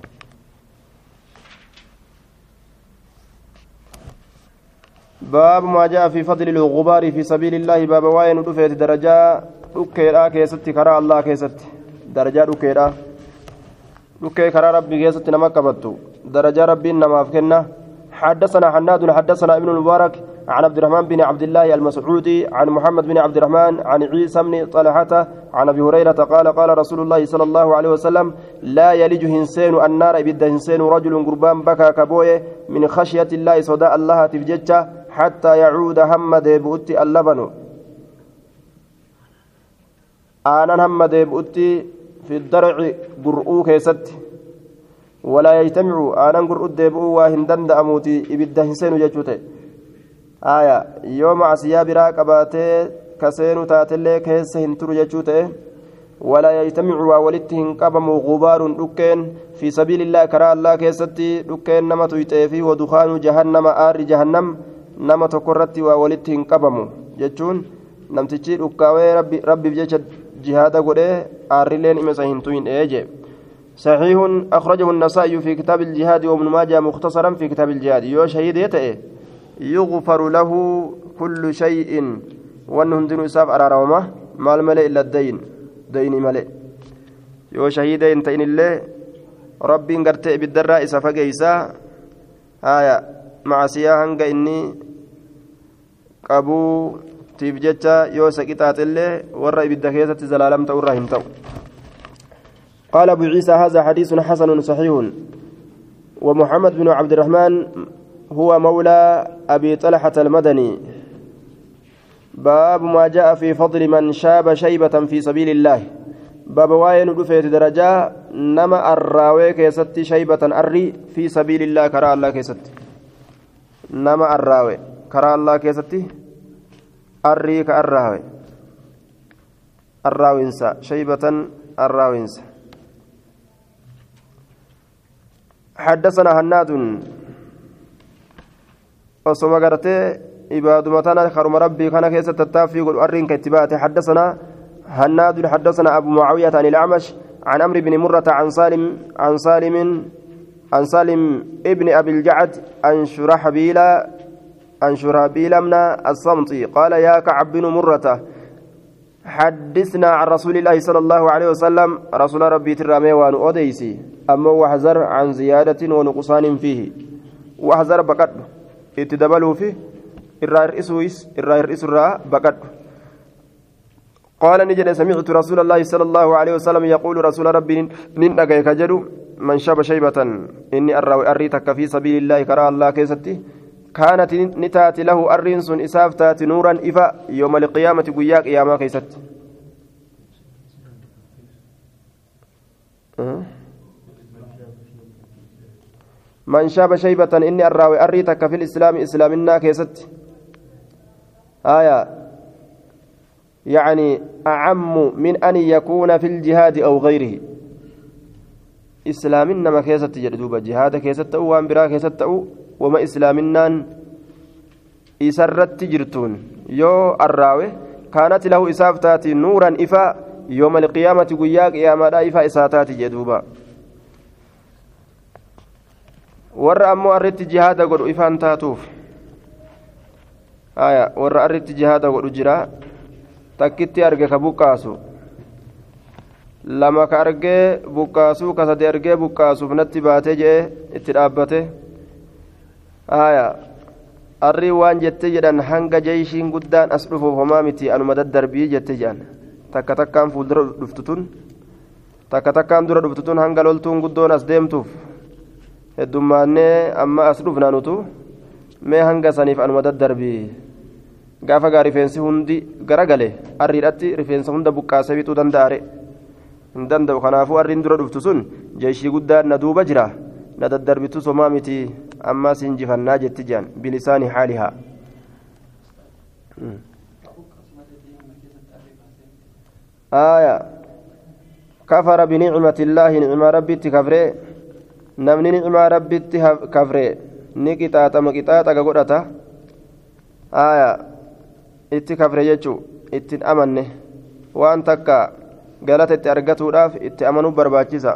باب ما جاء في فضل الغبار في سبيل الله باب واين دفيت درجة دكيرا كيست كرا الله كيست درجة دكيرا دكي كرا ربي كيست نما كبتو درجة ربي نما فكنا حدثنا حناد حدثنا ابن المبارك عن عبد الرحمن بن عبد الله المسعودي عن محمد بن عبد الرحمن عن عيسى بن طلحة عن ابي هريرة قال قال رسول الله صلى الله عليه وسلم لا يلج هنسين النار ابد هنسين رجل قربان بكى كبويه من خشية الله صداء الله تفجتش حتى يعود هم ديبؤتي اللبن آنا هم ديبؤتي في الدرع قرؤو كيست ولا يجتمع آنا قرؤو ديبؤو وهندن دأموتي إبدا هنسين جيشوتي آية يوم عسيا براك أباتي كسين تاتلي كيس هنتر جيشوتي ولا يجتمع وولدتهن قبم غبار دكين في سبيل الله كرا الله كيستي دكين نما تويتي ودخان جهنم آر جهنم nama tokko irratti waa walitti hin qabamu jechuun namtichi dhukkaawee rabbi rabbiif jecha jihaada godhee aarrileen imesa hin tuyin eeje صحيح أخرجه النسائي في كتاب الجهاد وابن ماجه مختصرا في كتاب الجهاد يو شهيد يتئ يغفر له كل شيء وأنهم دين إساف أرارهما ما الملئ إلا الدين دين ملئ يو شهيد ينتين الله ربي انقرتئ بالدراء إساف قيسا آية مع سياهن إني qabuu tiif jecha yoo isa qixaaxillee warra ibidda keessatti zalaalamta irraa hin ta'u قال أبو عيسى هذا حديث حسن صحيح ومحمد بن عبد الرحمن هو مولى أبي طلحة المدني باب ما جاء في فضل من شاب شيبة في سبيل الله باب واين دفيت درجة نما الراوي كيست شيبة أري في سبيل الله كرا الله كيست نما الراوي كرا الله كيستي الريك الراوي الراوينسا شيبة الراوينسا حدثنا هناد وصم قرته عباد متنا خرم ربي كان كيست التافي يقول أرين كتبات حدثنا هناد حدثنا أبو معاوية عن الأعمش عن عمرو بن مرة عن سالم عن سالم عن سالم ابن أبي الجعد عن شرحبيل عن شرحبيل من الصمتي قال يا كعب بن مرة حدثنا عن رسول الله صلى الله عليه وسلم رسول ربي ترامي وان أوديسي أما وحذر عن زيادة ونقصان فيه وحذر بقد اتدبلوا فيه الرئيس الرئيس بقد قال نجد سمعت رسول الله صلى الله عليه وسلم يقول رسول ربي نندق كجدو من شاب شيبة إني أروي أريتك في سبيل الله كرى الله كيستي كانت نتات له أرنس إسافتات نورا إفا يوم القيامة قياك يا ما كيست من شاب شيبة إني أروي أريتك في الإسلام إسلامنا كيست آية يعني أعم من أن يكون في الجهاد أو غيره إسلامنا ما كيست جدوب جهاد كيست أو وأمبرا كيست أو وما إسلامنا إسرت جرتون يو الراوي كانت له إسافتات نورا إفا يوم القيامة قياك يا مدى إفا إساتات جدوبا ور أمو أردت جهاد قد إفان تاتوف آية ور أردت جهاد قد أجرا takkitti arge ka buqqaasu lama ka argee buqqaasuu ka sadi argee buqqaasuuf natti baatee jee itti dhaabbate haya arrii waan jette jedhan hanga jeeshiin guddaan as dhufuuf homaa miti anuma daddarbii jette jedhan takka takkaan fuuldura dhuftutun takka takkaan dura dhuftutun hanga loltuun guddoon as deemtuuf heddummaannee amma as dhufna nutu mee hanga saniif anuma daddarbii gaafa gaa rifeensi hundi garagale arriidhatti rifeensa hunda buqqaasee bituu danda'are hin danda'u kanaafuu arriin dura dhuftu sun jeeshii guddaan na duuba jira na daddarbitu somaa miti ammaas hinjifannaa jetti jedhan bilisaani haalihaa آية كفر بنعمة الله نعمة ربي كفره نمني نعمة ربي كفره نكتاتا مكتاتا كقولتا آية itti kafre jechuu ittiin amanne waan takka galata itti argatuudhaaf itti amanuu barbaachisa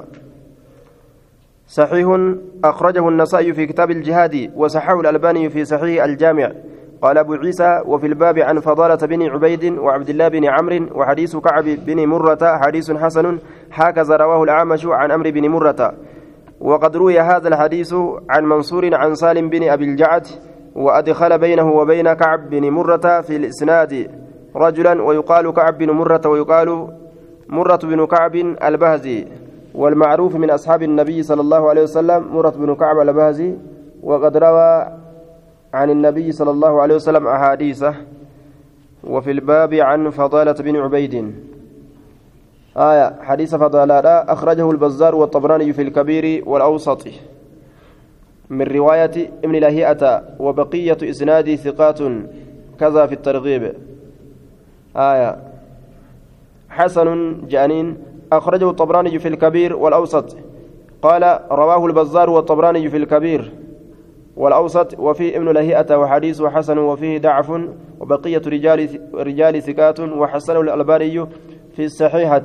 صحيح أخرجه النسائي في كتاب الجهاد وصححه الألباني في صحيح الجامع قال أبو عيسى وفي الباب عن فضالة بن عبيد وعبد الله بن عمرو وحديث كعب بن مرة حديث حسن هكذا رواه الأعمش عن عمرو بن مرة وقد روي هذا الحديث عن منصور عن سالم بن أبي الجعد وأدخل بينه وبين كعب بن مرة في الإسناد رجلا ويقال كعب بن مرة ويقال مرة بن كعب البهزي والمعروف من أصحاب النبي صلى الله عليه وسلم مرة بن كعب البهزي وقد روى عن النبي صلى الله عليه وسلم أحاديثه وفي الباب عن فضالة بن عبيد آية حديث فضالة أخرجه البزار والطبراني في الكبير والأوسط من رواية ابن لهيئة وبقية إسناد ثقات كذا في الترغيب آية حسن جانين أخرجه الطبراني في الكبير والأوسط قال رواه البزار والطبراني في الكبير والأوسط وفيه ابن لهيئة وحديث حسن وفيه ضعف وبقية رجال رجال ثقات وحسنه الألباني في الصحيحة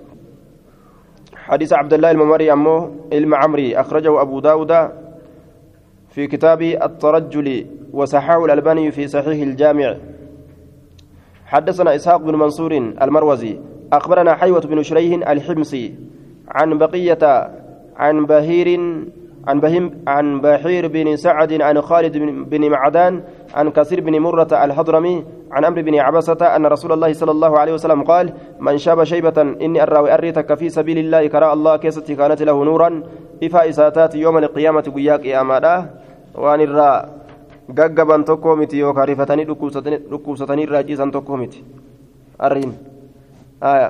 حديث عبد الله الممري أمه المعمري أخرجه أبو داود في كتاب الترجل وصححه الألباني في صحيح الجامع حدثنا إسحاق بن منصور المروزي أخبرنا حيوة بن شريح الحمصي عن بقية عن بهير عن بهم عن بحير بن سعد عن خالد بن معدان عن كثير بن مرة الحضرمي عن عمرو بن عبسة أن رسول الله صلى الله عليه وسلم قال من شاب شيبة إني أراوي أريتك في سبيل الله كراء الله كيستي كانت له نورا إفا إساتات يوم القيامة قياك إيامادا وأن الراء ققبا تقومتي وكارفتني ركوستني راجيسا تقومتي أرين آية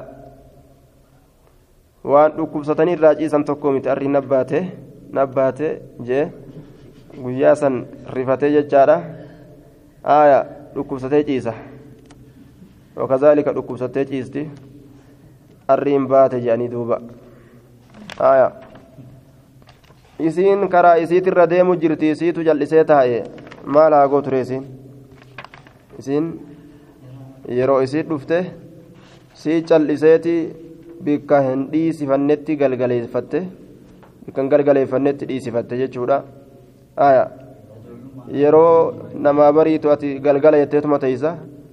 وأن ركوستني راجيسا تقومتي أرين نباته nabbaate jee guyyaa san rifatee jechaadha aya dhukkubsatee ciisa wakazaalika dhukkubsatee ciisti arriin baate jedhanii duuba aya isiin karaa isiitirra deemu jirti isiitu jal'isee taa'e maal haa gooture isiin isiin yeroo isii dhufte sii cal'iseeti bikka hin dhiisifannetti galgaleeffatte bikkan galgaleeffannetti dhiisifatte jechuudha aya yeroo namaa bariitu ati galgala jetteetuma teeysa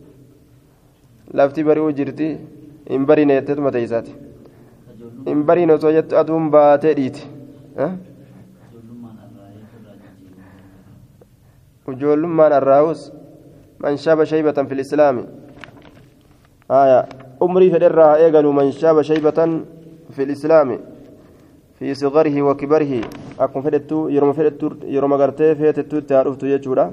lafti bari'uu jirti hin barine jetteetuma teeysaati hin barine osoo jettu aduun baatee dhiiti ijoollummaan arraa'us man shaaba shaybatan fi lislaami aya umrii fedherraa eegalu man shaaba shaybatan fi lislaami في صغره وكبره أكون فدتو يروم فدتو يروم غرتي فدتو تعرفتو يجورا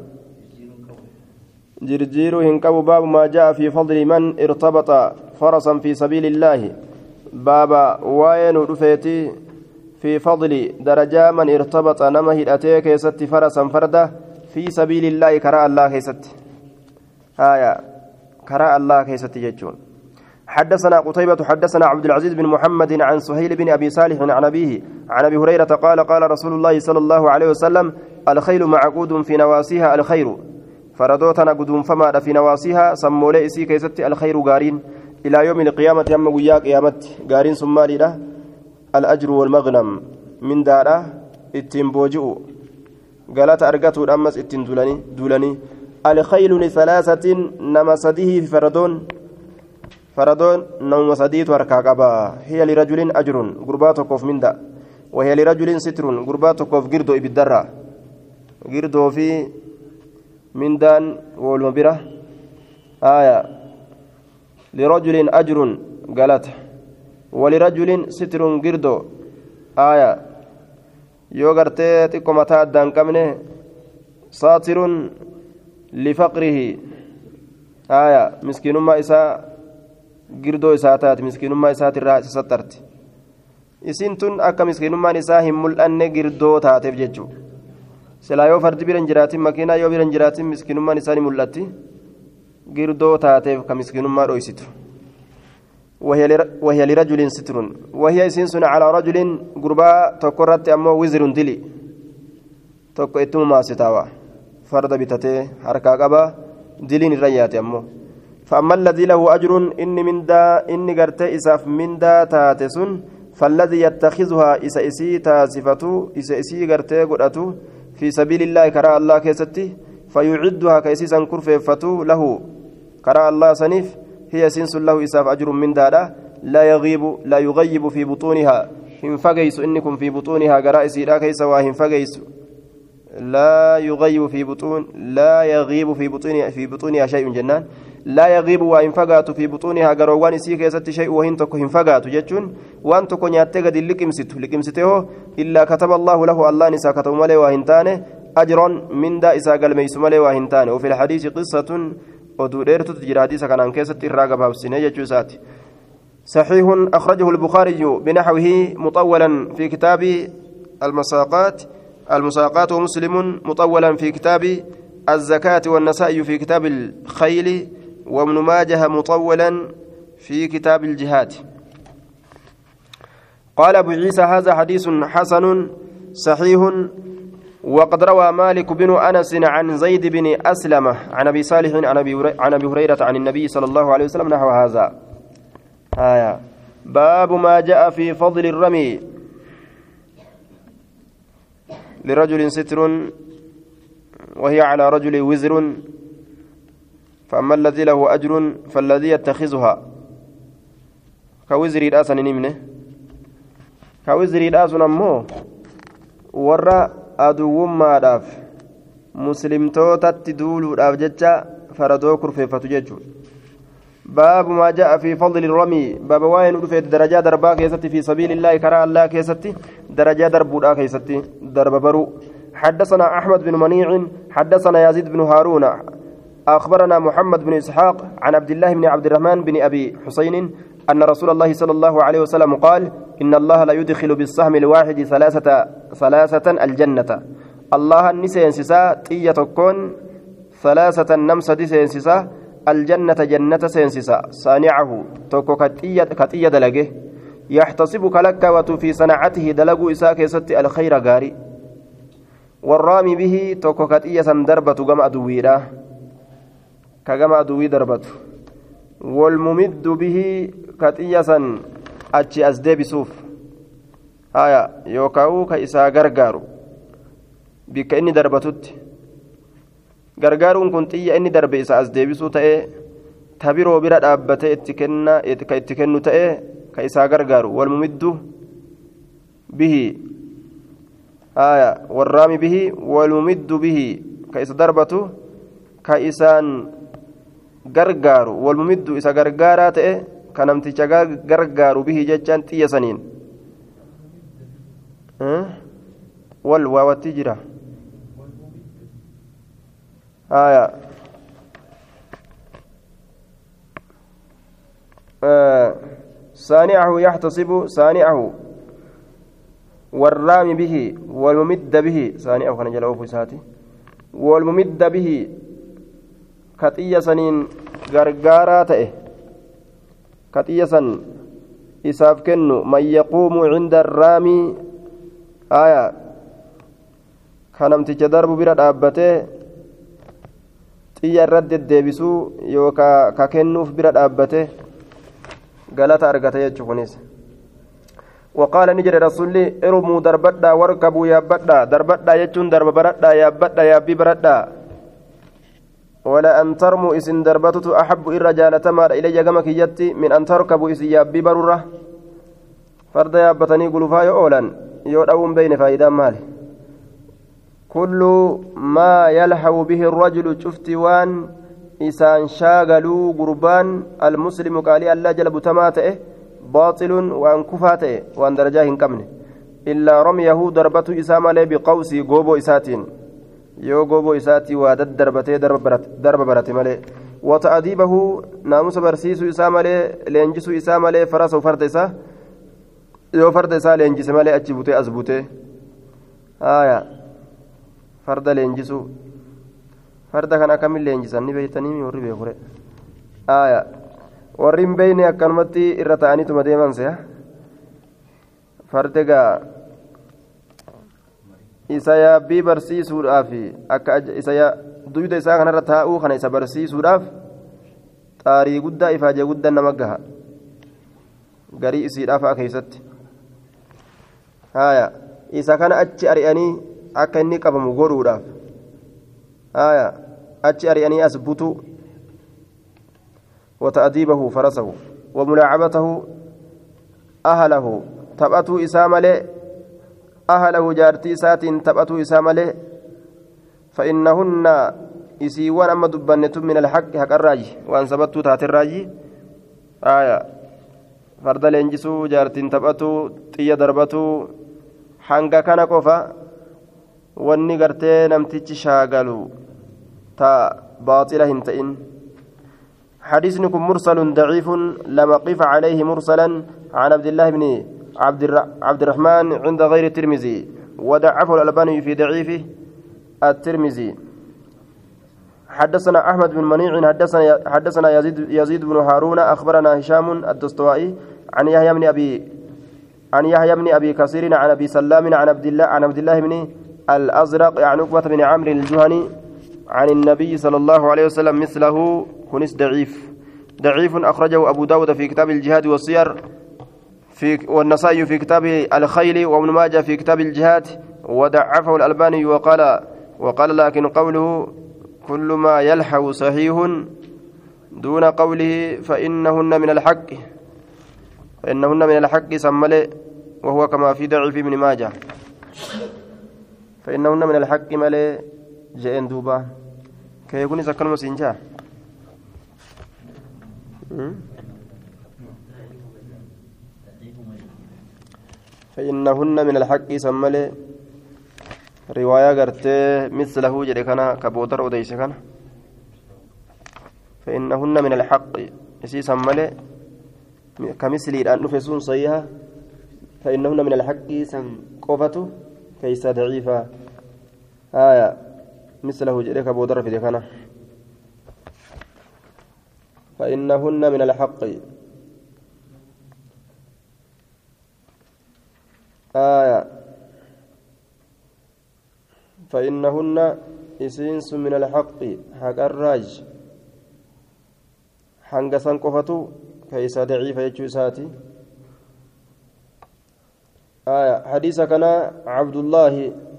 جرجيرو هنكبو باب ما جاء في فضل من ارتبط فرسا في سبيل الله بابا وين رفيتي في فضل درجة من ارتبط نمه الأتيك يست فرسا فردا في سبيل الله كراء الله كيست هايا كراء الله كيست يجون حدثنا قتيبة حدثنا عبد العزيز بن محمد عن سهيل بن أبي صالح عن أبيه عن أبي هريرة قال قال رسول الله صلى الله عليه وسلم الخيل معقود في نواسيها الخير فردوتنا قدوم فما في نواسيها سموا لئسي كيست الخير قارين إلى يوم القيامة يم وياك قيامت قارين ثم له الأجر والمغنم من داره التنبوجئ قالت أرقته الأمس التن دولني دولني الخيل لثلاثة نمسده في فردون فردون نوم سديت وركاكبا هي لرجل أجر قربات كوف من دا وهي لرجل ستر قربات كوف قردو إبدرا قردو في من دان والمبرة آية لرجل أجر قالت ولرجل ستر قردو آية يوغرتي تكو متى دان كمنه ساتر لفقره آية مسكين ما إساء girdoo isaa taate miskiinummaa isaatirraa isa sattarti isiin tun akka miskiinummaan isaa hin mul'anne girdoo taateef jechuudha silaa yoo fardi bira hin jiraatin makiinaa yoo bira hin jiraatin miskiinummaan isaa ni mul'atti girdoo taateef ka miskiinummaa dhoysitu وهي لرجل ستر وهي سنسن على رجل غربا تكرت أمو وزر دلي تكو إتم ما ستاوى فرد بتته حركة قبا دلين الريات أمو فأما الذي له أجر إني من دا إني قرت إساف من دا تاتسن فالذي يتخذها إسا إسي تاسفتو إسا إسي قرت قرأتو في سبيل الله كراء الله كيستي فيعدها كيسيسا كرففتو له كراء الله سنيف هي سنس له إساف أجر من دادا لا يغيب لا يغيب في بطونها هم فقيس إنكم في بطونها قرائسي لا كيس واهم فقيس لا يغيب في بطون لا يغيب في بطونها في بطونها شيء جنان لا يغيب وإن فقات في بطونها قروان سيك يست شيء وهن تكون فقات جتون وأن تكون يتجد لكمسته لكمسته إلا كتب الله له الله نسا كتب ملي وهنتانه أجرا من دا إسا قال ميس ملي وهنتانه وفي الحديث قصة ودوريرت تجرى حديث كان عن كيسة الراقب هاوسينية جوسات صحيح أخرجه البخاري بنحوه مطولا في كتاب المساقات المساقات ومسلم مطولا في كتاب الزكاة والنسائي في كتاب الخيل وابن ماجه مطولا في كتاب الجهاد قال أبو عيسى هذا حديث حسن صحيح وقد روى مالك بن أنس عن زيد بن أسلم عن أبي صالح عن أبي هريرة عن النبي صلى الله عليه وسلم نحو هذا آية باب ما جاء في فضل الرمي لرجل ستر وهي على رجل وزر فأما الذي له أجر فالذي يتخذها كوزر الآسن نمنه كوزر الآسن أمه ورى أدو ما داف مسلم توتا تدول أبجتشا فردو كرفيفة ججو باب ما جاء في فضل الرمي باب واين رفيت درجات دربا كيستي في سبيل الله كرا الله كيستي درجات دربودا كيستي درب برو حدثنا أحمد بن منيع حدثنا يزيد بن هارون أخبرنا محمد بن إسحاق عن عبد الله بن عبد الرحمن بن أبي حسين أن رسول الله صلى الله عليه وسلم قال إن الله لا يدخل بالسهم الواحد ثلاثة ثلاثة الجنة الله النسين سسا تيتكون ثلاثة نمسة سينسسا الجنة جنة سينسسا صانعه توكو كتية كتية دلقه يحتسبك لك وفي صنعته دلقو إساك يستي الخير غاري والرامي به توكو كتية دربة قم أدويرا كقم أدوي دربته والممد به كتيسا أتشي أزدي بسوف آية يوكاو كإسا غرغارو بك إني دربتت غرغارون كنت إيا إني درب إسا أزدي بسو تأي تبيرو برا دابته اتكنا اتكنو تأي كإسا غرغارو والممد به آية والرامي به والممد به كإسا دربته كإسان غرغارو والممد إسا غرغارا تأي كنمتيجا غرغارو به جتان تيسانين أه؟ والواو التجرة آية آه. صانعه يحتصب صانعه والرامي به والممد به صانعه كان جلوه فساتي والممد به كتية سنين غرغارا تأه كتية سن إساف كنو من يقوم عند الرامي آية كنمتيجا درب برا دابته xiyya irratti deddeebisuu yookaan ka kennuuf bira dhaabbate galata argata jechuun kunis waqaala ni jedhe rasuulli irmuu darbadhaa warkabuu yaabbadhaa darbadhaa jechuun darba baradhaa yaabbadhaa yaabbii baradhaa wala an tarmuu isin darbatutu ahabbu irra jaalatamaadha ilayya gama kiyyatti min an tarkabuu isin yaabbii barurra farda yaabbatanii gulufaa yoo oolan yoo dha'uun beeyne faayidaan maali كل ما يلحو به الرجل شفت وان إسان شاغلوا قربان المسلم قال الله جل بتماته باطل وان كفاته وان درجاه كمنه إلا رميه ضربته إسام عليه بقوسي قوبو إساتين يو قوبو إساتي وادد دربته درب برت درب برت ملي وتأديبه ناموس برسيس إسام عليه لينجس إسام عليه فرس وفرد إسا يو فرد إسا لينجس ملي أجبوته أزبوته آية farda leenjisuu farda kana akkamiin leenjisan ni beeytanii warri beekure aayaa warri hin beeyne akkanumatti irra ta'aniituma deeman se'a farda gaa isa yaabbii barsiisuudhaaf akka isa duyda isaa kanarra taa'uu kana isa barsiisuudhaaf xaarii guddaa ifaajee guddaa nama gaha garii isiidhaaf keessatti aayaa isa kana achi ari'anii akka inni qabamu godhuudhaaf aya achi ari'anii as butu wata'diibahu farasahu wamulaacabatahu ahalahu taphatuu isaa malee ahalahu jaartii isaatiin taphatuu isaa malee fa'innahunna isiiwwan amma dubbannetun min alhaqi haqarraaji waan sabattuu taatirraaji aya farda leenjisuu jaartiin taphatuu xiyya darbatuu hanga kana qofa wanni gartee namtichi shaagalu ta baaxila hin ta'in حديثكم مرسل ضعيف لما قف عليه مرسلا عن عبد الله بن عبد عبد الرحمن عند غير الترمذي وضعفه الألباني في ضعيفه الترمذي حدثنا أحمد بن منيع حدثنا حدثنا يزيد يزيد بن هارون أخبرنا هشام الدستوائي عن يحيى بن أبي عن يحيى بن أبي كثير عن أبي سلام عن عبد الله عن عبد الله بن الأزرق يعني عقبة بن عمرو الجهني عن النبي صلى الله عليه وسلم مثله كنس ضعيف ضعيف أخرجه أبو داود في كتاب الجهاد والسير في والنسائي في كتاب الخيل وابن ماجه في كتاب الجهاد وضعفه الألباني وقال وقال لكن قوله كل ما يلحو صحيح دون قوله فإنهن من الحق فإنهن من الحق سمله وهو كما في ضعيف ابن ماجه فإنهن من الحق ملي جئن دوبا كي يكون سكن مسنجا فإنهن من الحق سملي رواية قرتي مثله جريكنا كبوتر وديسكنا فإنهن من الحق يسي سملي كمثل الآن نفسون صيها فإنهن من الحق سنقفته كيس ضعيفة آية مثله جريك بودر في ذكنا فإنهن من الحق آية فإنهن إسينس من الحق حق الراج حنقسن قفتو كيسا ضعيف يجو ساتي آية حديث كان عبد الله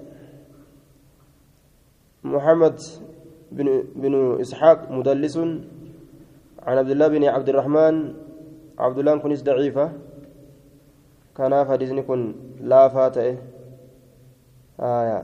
محمد بن بن إسحاق مدلس عن عبد الله بن عبد الرحمن عبد الله كنيس ضعيفة كان حديث كن لا فاته آية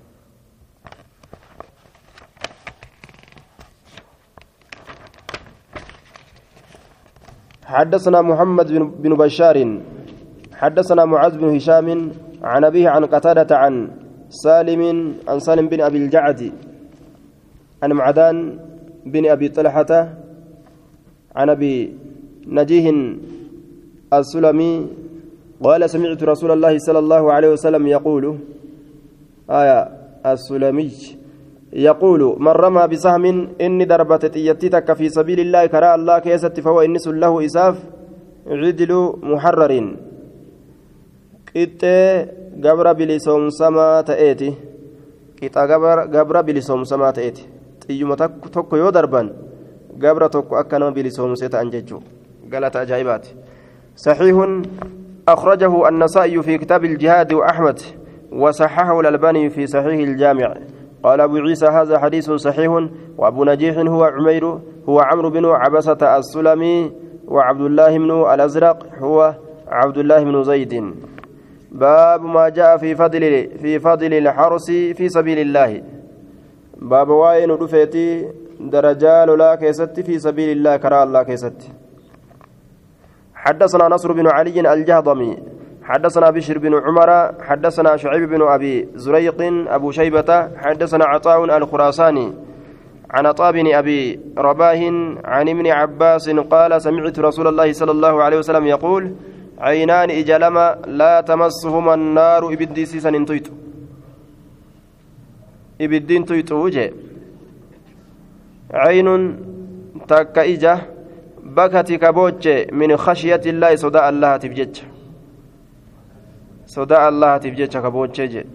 حدثنا محمد بن بشار حدثنا معاذ بن هشام عن أبيه عن قتادة عن سالم عن سالم بن أبي الجعد عن معدان بن أبي طلحة عن أبي نجيه السلمي قال سمعت رسول الله صلى الله عليه وسلم يقول آية السلمي يقول من رمى بسهم إني ضربت تيتك في سبيل الله كراء الله كيست فهو إنس له إساف عدل محرر قط قبر بلسوم سما تأتي قط قبر بلسوم سما تأتي تيجم تكو يو دربان قبر تكو أكنا بلسوم سيتا أنججو قالت أجايبات صحيح أخرجه النسائي في كتاب الجهاد وأحمد وصححه الألباني في صحيح الجامع قال أبو عيسى هذا حديث صحيح وأبو نجيح هو عمير هو عمرو بن عبسة السلمي وعبد الله بن الأزرق هو عبد الله بن زيد باب ما جاء في فضل في فضل الحرس في سبيل الله باب واين رفيتي درجال لا كيست في سبيل الله كرى الله كيست حدثنا نصر بن علي الجهضمي حدثنا بشر بن عمر حدثنا شعيب بن أبي زريق أبو شيبة حدثنا عطاء الخراساني عن عطاء بن أبي رباه عن ابن عباس قال سمعت رسول الله صلى الله عليه وسلم يقول عينان إجلما لا تمسهما النار إبدي سيسن انتويت إبدين تويت وجه عين تك إجه بكت كبوج من خشية الله صداء الله تبجج صداء الله تبجج كبوج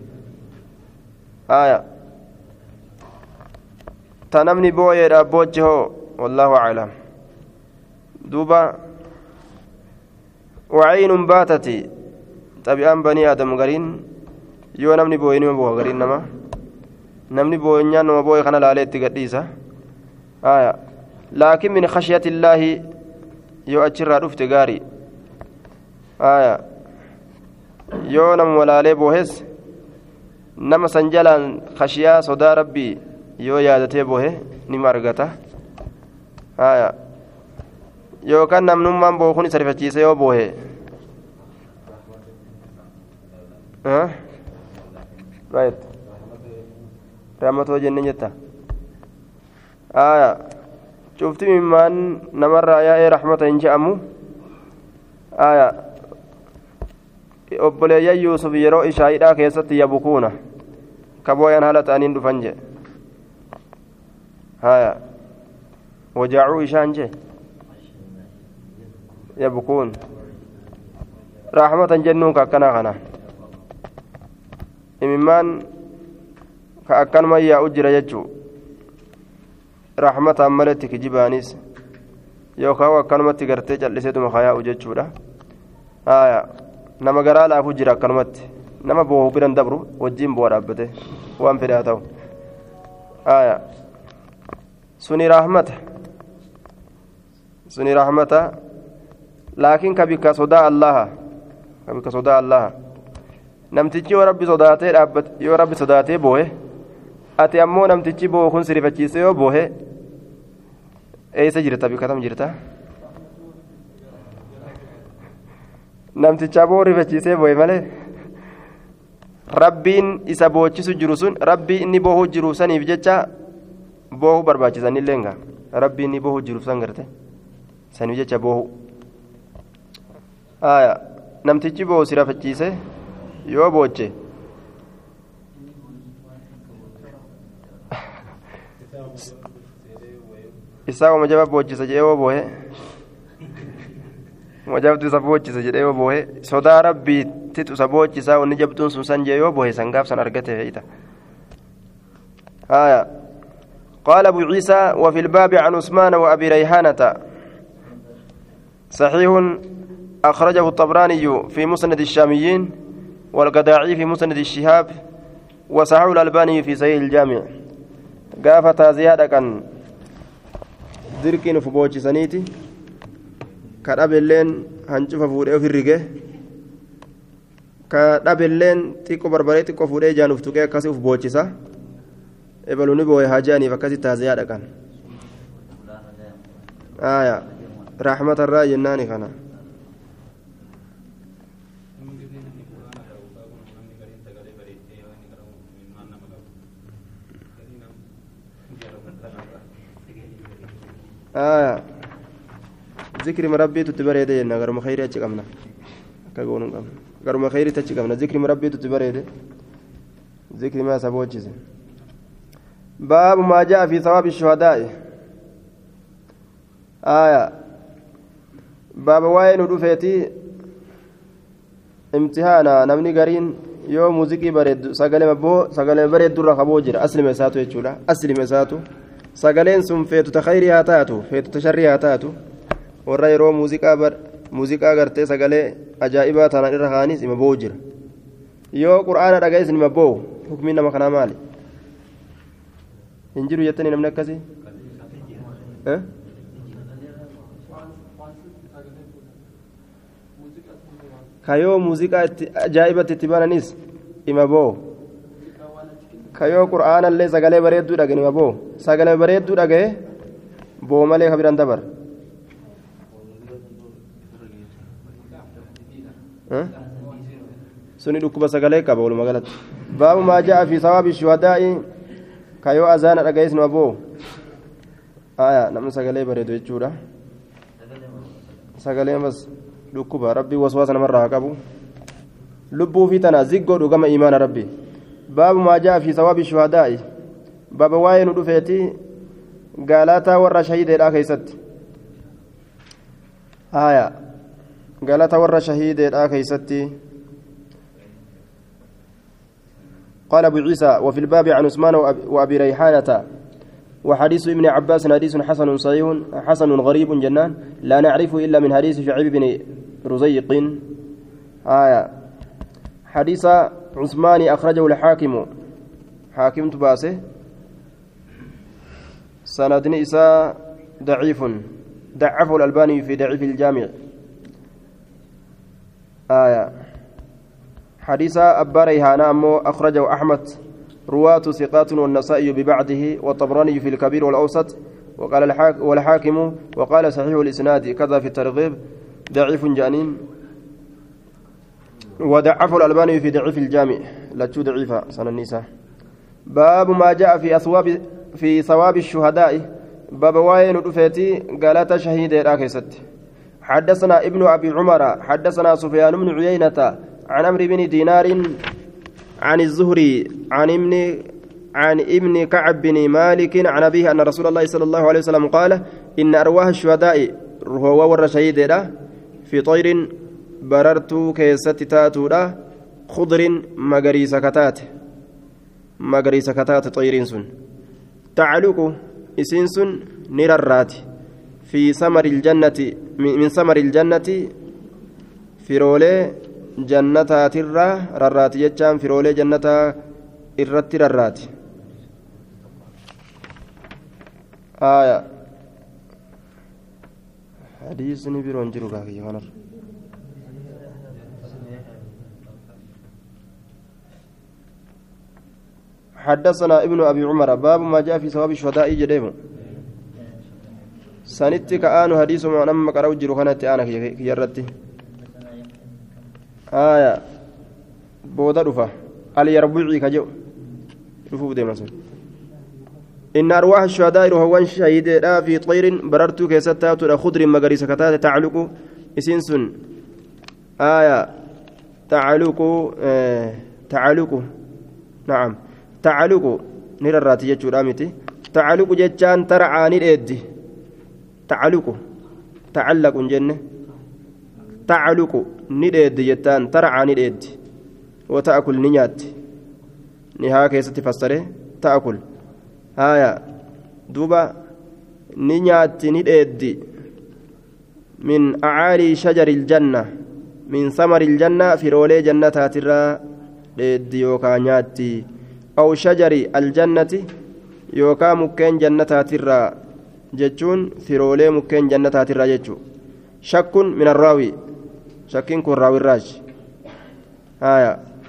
آية تنمني بوي رابوجه والله أعلم دوبا وعين باتتي طبيعا بني آدم غرين يو نمني بوي نمو بوي غرين نما نمني بوي نما بوي خنا لاليت قديسة آية لكن من خشية الله يو أجر رفت غاري آية يو نم ولالي بوهس نما سنجلان خشية صدا ربي يو يادتي بوه نما رغتا آية يو كان نمنمان بوخوني سرفتشيسه يو بوه ها رايت رحمته جنن جتا آية شفتي ممن نمر يا رحمة إن جاءمو آية obboleeyya yuusuf yeroo ishaayidhaa keessatti yabukuuna kabooyan haala ta'aniin dhufan jee haya wajaacuu ishaan jee yabkuun raaxmatan jennuun ka akkanaa kana imimmaan ka akkanuma yaa'u jira jechuu raaxmataan maletti kijibaanis yookaan akkanumatti gartee calliseetuma kayaa'u jechuudha haya nama garaa laafu jira akkanumatti nama boohu biran dabru wajjiin bu'a dhaabbate waan fedhaa ta'u haya suni raaxmata suni raaxmata laakiin ka bikka sodaa allaha ka bikka sodaa allaha namtichi yoo rabbi sodaatee dhaabbate yoo rabbi sodaatee boohe ati ammoo namtichi boohu kun sirifachiise yoo boohe eessa jirta bikka tam jirta namticha boo rifachiisee boohe malee rabbiin isa boochisu jiru sun rabbii inni boohu jiru saniif jecha boohu barbaachisanillee nga rabbii inni boohu jiru san garte saniif jecha boohu aya namtichi boohu si rifachiise yoo booche isaa uma jaba boochisa jedhee yoo boohe uma jabtu isa boochisa jedhee yoo boohe sodaa rabbiitti isa boochisaa wanni jabtuun sun san jee yoo boohe san gaaf san argate fe'ita aya قال أبو عيسى وفي الباب عن عثمان وأبي ريحانة صحيح أخرجه الطبراني في مسند الشاميين والقداعي في مسند الشهاب وصححه الألباني في صحيح الجامع قافة زيادة كان dirqiin uf boochisaniiti ka dhabelleen hancufa fuudhee of hirrige ka dhabelleen xiqqoo barbaree xiqqoo fuudhee ijaan uf tuqee akkasii uf boochisa ebaluun ni boo'e haajaaniif akkasii taaziyaa dhaqan aayaa raaxmatarraa jennaani kana آه ذكر مربي تتبريد ينا غير مخير أتشكمنا كقولون كم غير مخير تتشكمنا ذكر مربي تتبريد ذكر ما سبوتشز باب ما جاء في ثواب الشهداء آية باب وين ودفيتي امتحانا نمني قرين يوم موسيقى بريد سجل مبو سجل بريد درة خبوجر أسلم ساتو يجولا أسلم ساتو sagaleen sun feetu ta khayrii haa taatu feetu ta sharrii haa taatu warra yeroo muuziqaa bar muuziqaa gartee sagalee ajaa'ibaa taanaan irra kaanis ima boo'u jira yoo qur'aana dhaga'es nima boo'u hukmiin nama kanaa maali hin jiru jettanii namni akkasii kayoo muuziqaa ajaa'ibatti itti bananis ima boo'u kayoo qur'aana illee sagalee bareedduu dhaga'e nima boo sagalee bareedduu dhaga'e boo malee kabiran dabar suni dhukkuba sagalee qaba walumaa galatti baabu maa ja'a fi sawaabi shuhadaa'i kayoo azaana dhaga'es nima boo aya namni sagalee bareedu jechuudha sagalee mas dhukkuba rabbii waswaasa namarraa haa qabu lubbuu fi tana ziggoodhu gama imaana rabbii باب ما جاء في ثواب الشهداء باب واين دفيتي قالتا ور شهيد الاخيست آية قالتا ور شهيد الاخيست قال ابو عيسى وفي الباب عن عثمان وابي ريحانة وحديث ابن عباس حديث حسن صحيح حسن غريب جنان لا نعرفه الا من حديث شعيب بن رزيق آية حديث عثمان أخرجه الحاكم حاكم تباسه سند إساء ضعيف ضعفه الألباني في ضعيف الجامع آية حديث أبا ريحانة أمه أخرجه أحمد رواة ثقات والنسائي ببعده والطبراني في الكبير والأوسط وقال الحاك والحاكم وقال صحيح الإسناد كذا في الترغيب ضعيف جانين وضعفه الألباني في ضعيف الجامع لا تشو ضعيفة سنة النساء باب ما جاء في أثواب في ثواب الشهداء باب واين رفيتي قالت شهيد راكست حدثنا ابن أبي عمر حدثنا سفيان بن عيينة عن عمرو بن دينار عن الزهري عن ابن عن ابن كعب بن مالك عن أبيه أن رسول الله صلى الله عليه وسلم قال إن أرواح الشهداء هو ور شهيد في طير barartuu keessatti taatuudha khudrin magariisa kataate magariisa kataate xayiriin sun tacluqu isiin sun ni rarraati fi samari iljannati min samari iljannati firoolee jannataatirraa rarraati jechaan firoolee jannataa irratti rarraati aya hadiisni biroon jiru gaafiyya kanarra حدثنا ابن أبي عمر باب ما جاء في ثواب الشهداء جديم سنتك آن حديث من أما قرأوا جرخانة أنا كيرتي آية بودا رفا اليربوعي كجو رفو دي مسؤول إن أرواح الشهداء روحوان شهيد في طير بررتو كيستات خضر مغري سكتات تعلق إسنسن آية تعلق آه تعلق نعم تعلق نررات جتشورا متي تعلق جتشان ترعى نريدي تعلق تعلق جنة تعلق نريدي جتان ترعى نريدي وتأكل نيات نها كيسة تفسره تأكل هايا دوبا نيات نريدي من أعالي شجر الجنة من ثمر الجنة في رولي جنة ترى ديوكانياتي أو شجر الجنة يوكا مكين جنة ترى جتون في رولي مكين جنة ترى جتو شك من الراوي شكين كن راوي الراج آية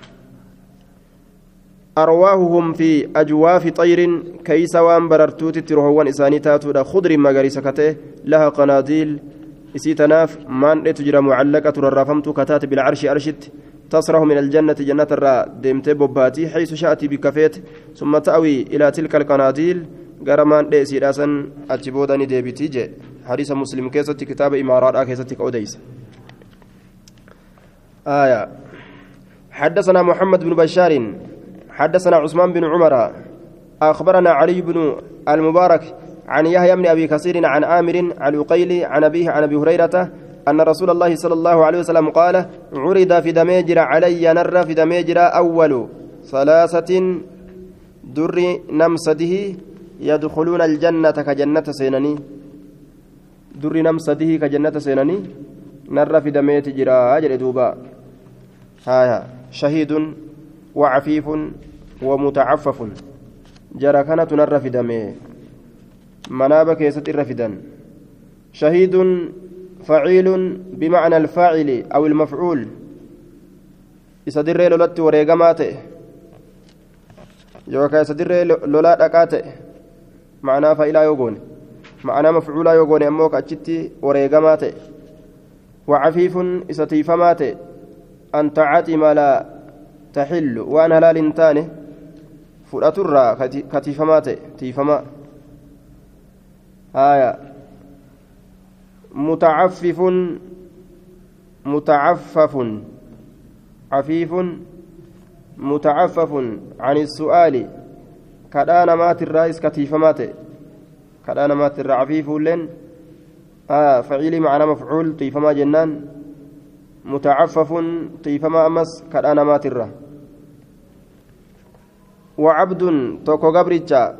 أرواحهم في أجواف طير كيس وان بررتوت تروهوان إساني تاتو خضر مغاريس كته لها قناديل إسيتناف من تجرى معلقة الرافمت كتات بالعرش أرشد تصرح من الجنة جنة الرا ديمت بوباتي حيث شأتي بكفيت ثم تأوي إلى تلك القناديل غرمان ديسي راسا أتبوداني ديبتي جي حديث مسلم كيسة كتاب إمارات كيسة كوديس آية حدثنا محمد بن بشار حدثنا عثمان بن عمر أخبرنا علي بن المبارك عن يحيى بن أبي كثير عن آمر عن عقيل عن أبيه عن أبي هريرة أن رسول الله صلى الله عليه وسلم قال عرض في دميجر علي نر في دميجر أول ثلاثة در نمسده يدخلون الجنة كجنة سينني در نمسده كجنة سينني نر في دميجر أجر دوبا هايا شهيد وعفيف ومتعفف جرى كانت نر في دمه منابة كيست الرفدان شهيد فعيل بمعنى الفاعل أو المفعول يصدر لولت وريقماته يوكا يصدر لولات أكاته معناه فإلا يوغون معناه مفعولا يوغون أموك أجتي وريقماته وعفيف إستيفماته أن تعاتي ما لا تحل وأنا لا لنتانه فرأترى كتيفماته تيفما آية متعفف متعفف عفيف متعفف عن السؤال كدان مات الرئيس كتيف مات كدان مات الرعفيف لن آه فعيل معنى مفعول طيف ما جنان متعفف طيف ما أمس كدان مات الرّ وعبد توكو غبريتشا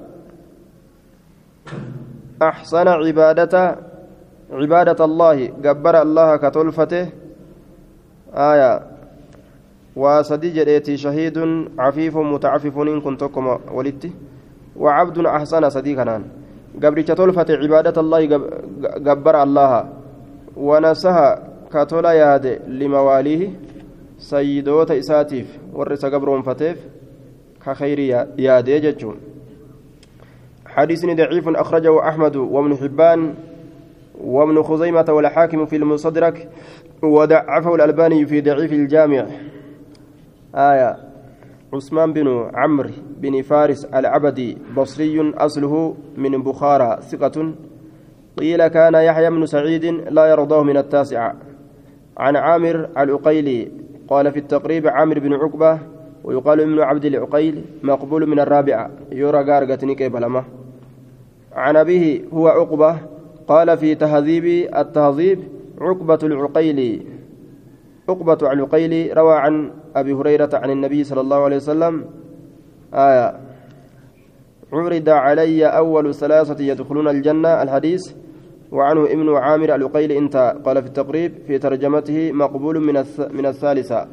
أحسن عبادة عبادة الله جبر الله كتلفته آية وصدي جريتي شهيد عفيف متعفف إن كنتكم ولدت وعبد أحسن صديقنا قبل تلفة عبادة الله جبر الله ونسها كتلا ياد لمواليه سيدوت إساتيف ورس قبرهم فتيف كخير ياد يجتون حديث ضعيف أخرجه أحمد وابن حبان وابن خزيمة والحاكم في المصدرك وضعفه الألباني في ضعيف الجامع آية عثمان بن عمرو بن فارس العبدي بصري أصله من بخارى ثقة قيل كان يحيى بن سعيد لا يرضاه من التاسع عن عامر العقيلي قال في التقريب عامر بن عقبة ويقال ابن عبد العقيل مقبول من الرابعة يرى قارقتني كيبلمه عن أبيه هو عقبة قال في تهذيب التهذيب عقبة العقيلي عقبة العقيلي روى عن أبي هريرة عن النبي صلى الله عليه وسلم آية عرض علي أول ثلاثة يدخلون الجنة الحديث وعنه ابن عامر العقيلي انتهى قال في التقريب في ترجمته مقبول من من الثالثة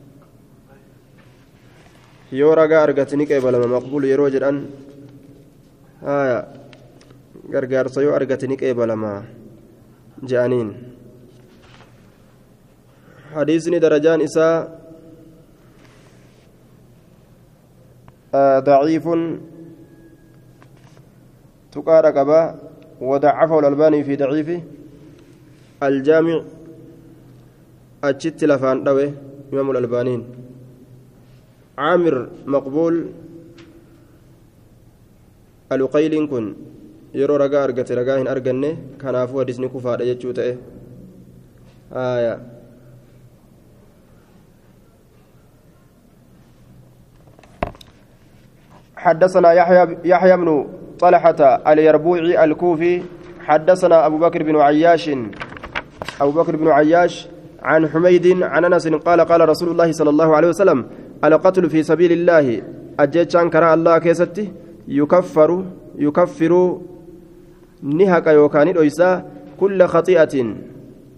يورا أرجتني كيبلما مقبول يروج أن آية gargaarsa yoo argatani qeebalamaa je'aniin hadiisni darajaan isaa daciifun tuqaadha qaba وضعفه الألباني في ضعيفه الجامع أجت لفان دوي إمام الألبانين عامر مقبول الوقيل كن yeroo ragaa argate ragaa hin arganne kanaafuu hadisni kufaadha jechuu ta'e aya حدثنا يحيى يحيى بن طلحة اليربوعي الكوفي حدثنا أبو بكر بن عياش أبو بكر بن عياش عن حميد عن أنس قال قال رسول الله صلى الله عليه وسلم القتل في سبيل الله أجيتشان كرا الله كيستي يكفر يكفر نهك يوكان إيسا كل خطيئة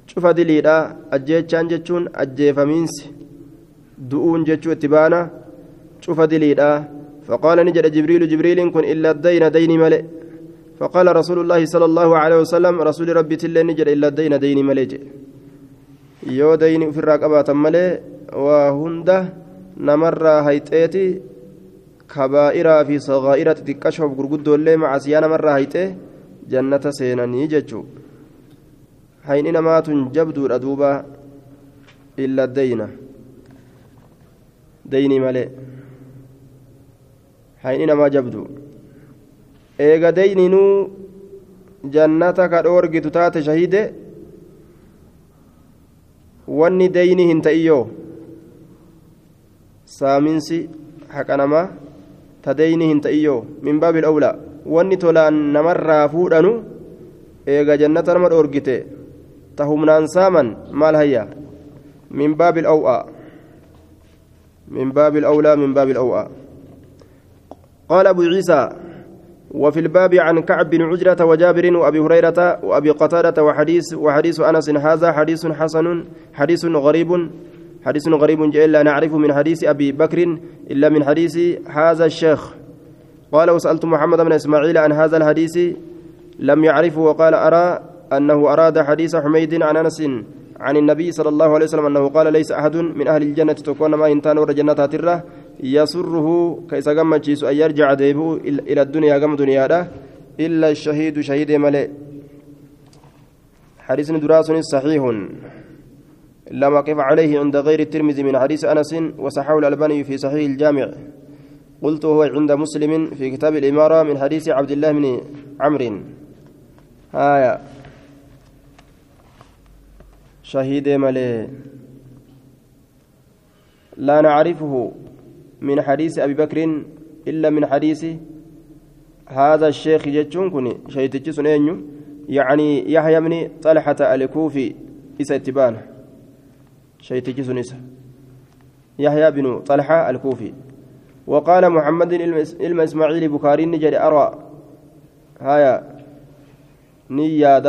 cufa diliidha ajjeechaan jechuun ajjeefamiinsi du'uun jechuu itti baana cufa diliidha فقال نجد جبريل جبريل كن إلا الدين دين ملئ فقال رسول الله صلى الله عليه وسلم رسول ربي تلا نجد إلا الدين دين ملئ يو دين في الرقبة ملئ وهنده نمر هيتئتي كبائر في صغائر تكشف غرغد اللي مع سيانا مرة هيتئ جنة سيناني جتشو حين إنما تنجبد الأدوبة إلا الدين دين ملئ حين إنما جبدو إيغا دينينو جنتك الأورج تتات شهيدة واني ديني هنتئيو سامنسي حكنما تديني هنتئيو من باب الأولى واني تولان نمر فودانو إيغا جنة نمر أورجته تهمنان سامن مال هيا من باب الأوعى من باب الأولى من باب الأوعى قال أبو عيسى وفي الباب عن كعب بن عجرة وجابر وأبي هريرة وأبي قتادة وحديث وحديث أنس هذا حديث حسن حديث غريب حديث غريب جاء لا نعرف من حديث أبي بكر إلا من حديث هذا الشيخ قال وسألت محمد بن إسماعيل عن هذا الحديث لم يعرفه وقال أرى أنه أراد حديث حميد عن أنس عن النبي صلى الله عليه وسلم أنه قال ليس أحد من أهل الجنة تكون ما إنتان ور جنة تره يسره كيس قام جيس أن يرجع ديبو إلى الدنيا قام دنيا إلا الشهيد شهيد ملئ حديث دراس صحيح لما قف عليه عند غير الترمذي من حديث أنس وصححه الألباني في صحيح الجامع قلت هو عند مسلم في كتاب الإمارة من حديث عبد الله بن عمرو هايا شهيد ملئ لا نعرفه من حديث أبي بكر إلا من حديث هذا الشيخ جتشون كني شيتجي سنينيو يعني يحيى بن طلحة الكوفي إستبان شيتجي سنيسا يحيى بن طلحة الكوفي وقال محمد إلما إسماعيل بخاري نجد أرى هايا نيادة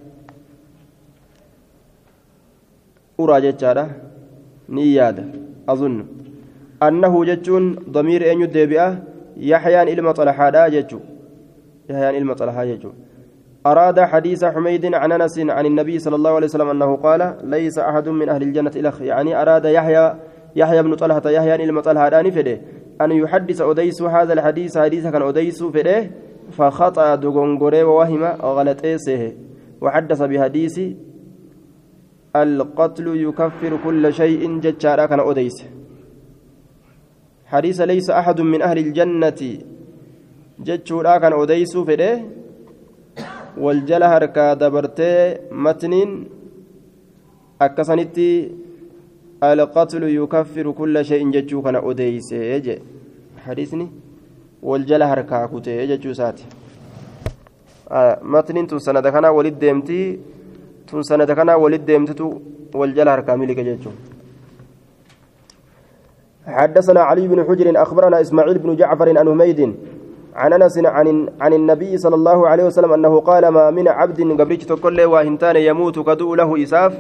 أرى جتشارة نيادة أظن أنه جتون ضمير أن يدبئه يحيى إلما طلحة جتو يحيى إلما طلحة جتو أراد حديث حميد عن أنس عن النبي صلى الله عليه وسلم أنه قال ليس أحد من أهل الجنة الأخ يعني أراد يحيى يحيى بن طلحة يحيى إلما طلحة فده أن يحدث أديس هذا الحديث حديث كان أديس فده فخطأ دغنغوري ووهم وغلط إيسه وحدث بحديث القتل يكفر كل شيء جتشارا كان أديس حديث ليس أحد من أهل الجنة جتشورا كان أديس فده والجلهر كدبرتي متن أكسنتي القتل يكفر كل شيء جتشو كان أديس يجي حديثني والجلهر كاكوتي جتشو ساتي آه متن تنسنة كان ولد ديمتي تنسنة كان ولد ديمتي والجلهر كامل جتشو حدثنا علي بن حجر أخبرنا إسماعيل بن جعفر عن حميد عن أنس عن عن النبي صلى الله عليه وسلم أنه قال ما من عبد قبرت كل واهنتان يموت كدو له إساف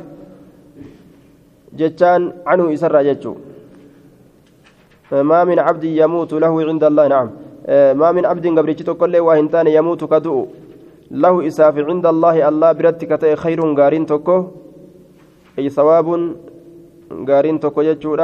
جتان عنه إسر جتو ما من عبد يموت له عند الله نعم ما من عبد قبرت كل واهنتان يموت كدو له إساف عند الله الله برتك خير غارين تكو أي ثواب غارين تكو جتو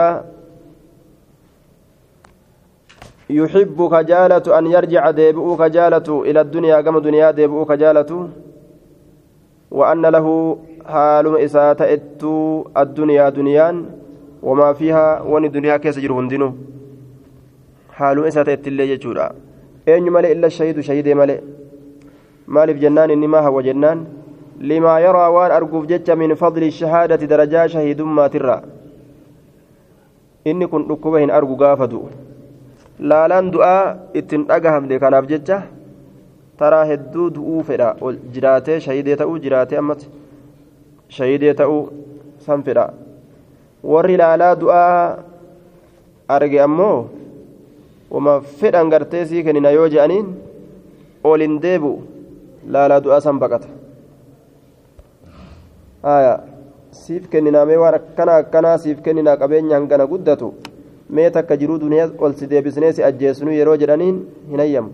يحب كجالة أن يرجع ديبؤ كجالة إلى الدنيا كما دنيا ديبؤ كجالة وأن له حال إساءة إتو الدنيا دنيان وما فيها وان الدنيا كيس جرهن دينو حال إساءة إتلي جورا أين ملئ إلا الشهيد شهيد ملئ مالف جنان إنما هو جنان لما يرى وان أرقف جج من فضل الشهادة درجة شهيد ما ترى إني كنت أكبهن أرقو قافدو laalaan du'aa ittiin dhagahamde kanaaf jecha taraa hedduu du'uu fedha jiraatee shahidee ta'uu jiraatee ammas shahidee ta'uu san fedha warri laalaa du'aa arge ammoo wama fedhan gartee sii kennina yoo je'aniin ol hin deebi'u laalaa du'aa san baqata siif kenninaa mee waan akkana akkanaa siif kenninaa qabeenya hangana guddatu mee takka jiruu duniyaa ol si deebisnee si ajjeesnu yeroo jedhaniin hin ayyamu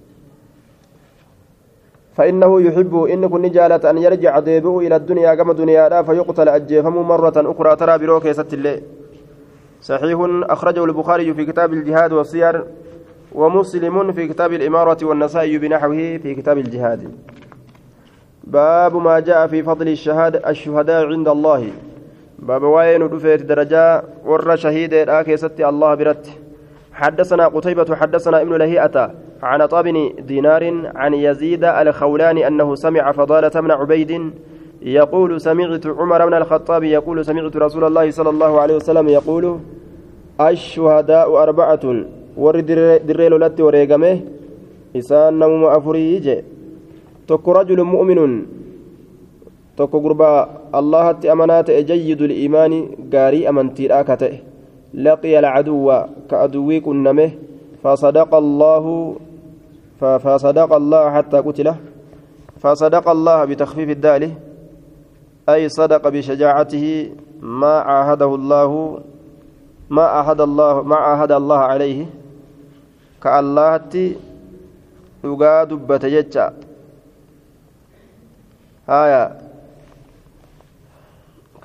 فإنه يحب إن كن جالت أن يرجع ديبه إلى الدنيا كما دنيا فيقتل أجيفم مرة أخرى ترى بروك يست الله صحيح أخرجه البخاري في كتاب الجهاد والسير ومسلم في كتاب الإمارة والنسائي بنحوه في كتاب الجهاد باب ما جاء في فضل الشهادة الشهداء عند الله باب وين دفيت درجة ور شهيد آكيست الله برت حدثنا قتيبة حدثنا ابن لهيئة عن طابن دينار عن يزيد الخولاني أنه سمع فضالة بن عبيد يقول سمعت عمر بن الخطاب يقول سمعت رسول الله صلى الله عليه وسلم يقول الشهداء أربعة ورد دريل لت وريقمه إسان نوم أفريج تك رجل مؤمن تك قربا الله أمانات جيد الإيمان قاري أمنتي راكته لقي العدو كأدوي كنمه فصدق الله فصدق الله حتى قتله فصدق الله بتخفيف الدال أي صدق بشجاعته ما عاهده الله ما عاهد الله ما عاهد الله عليه كالله يقاد بتججا هايا ك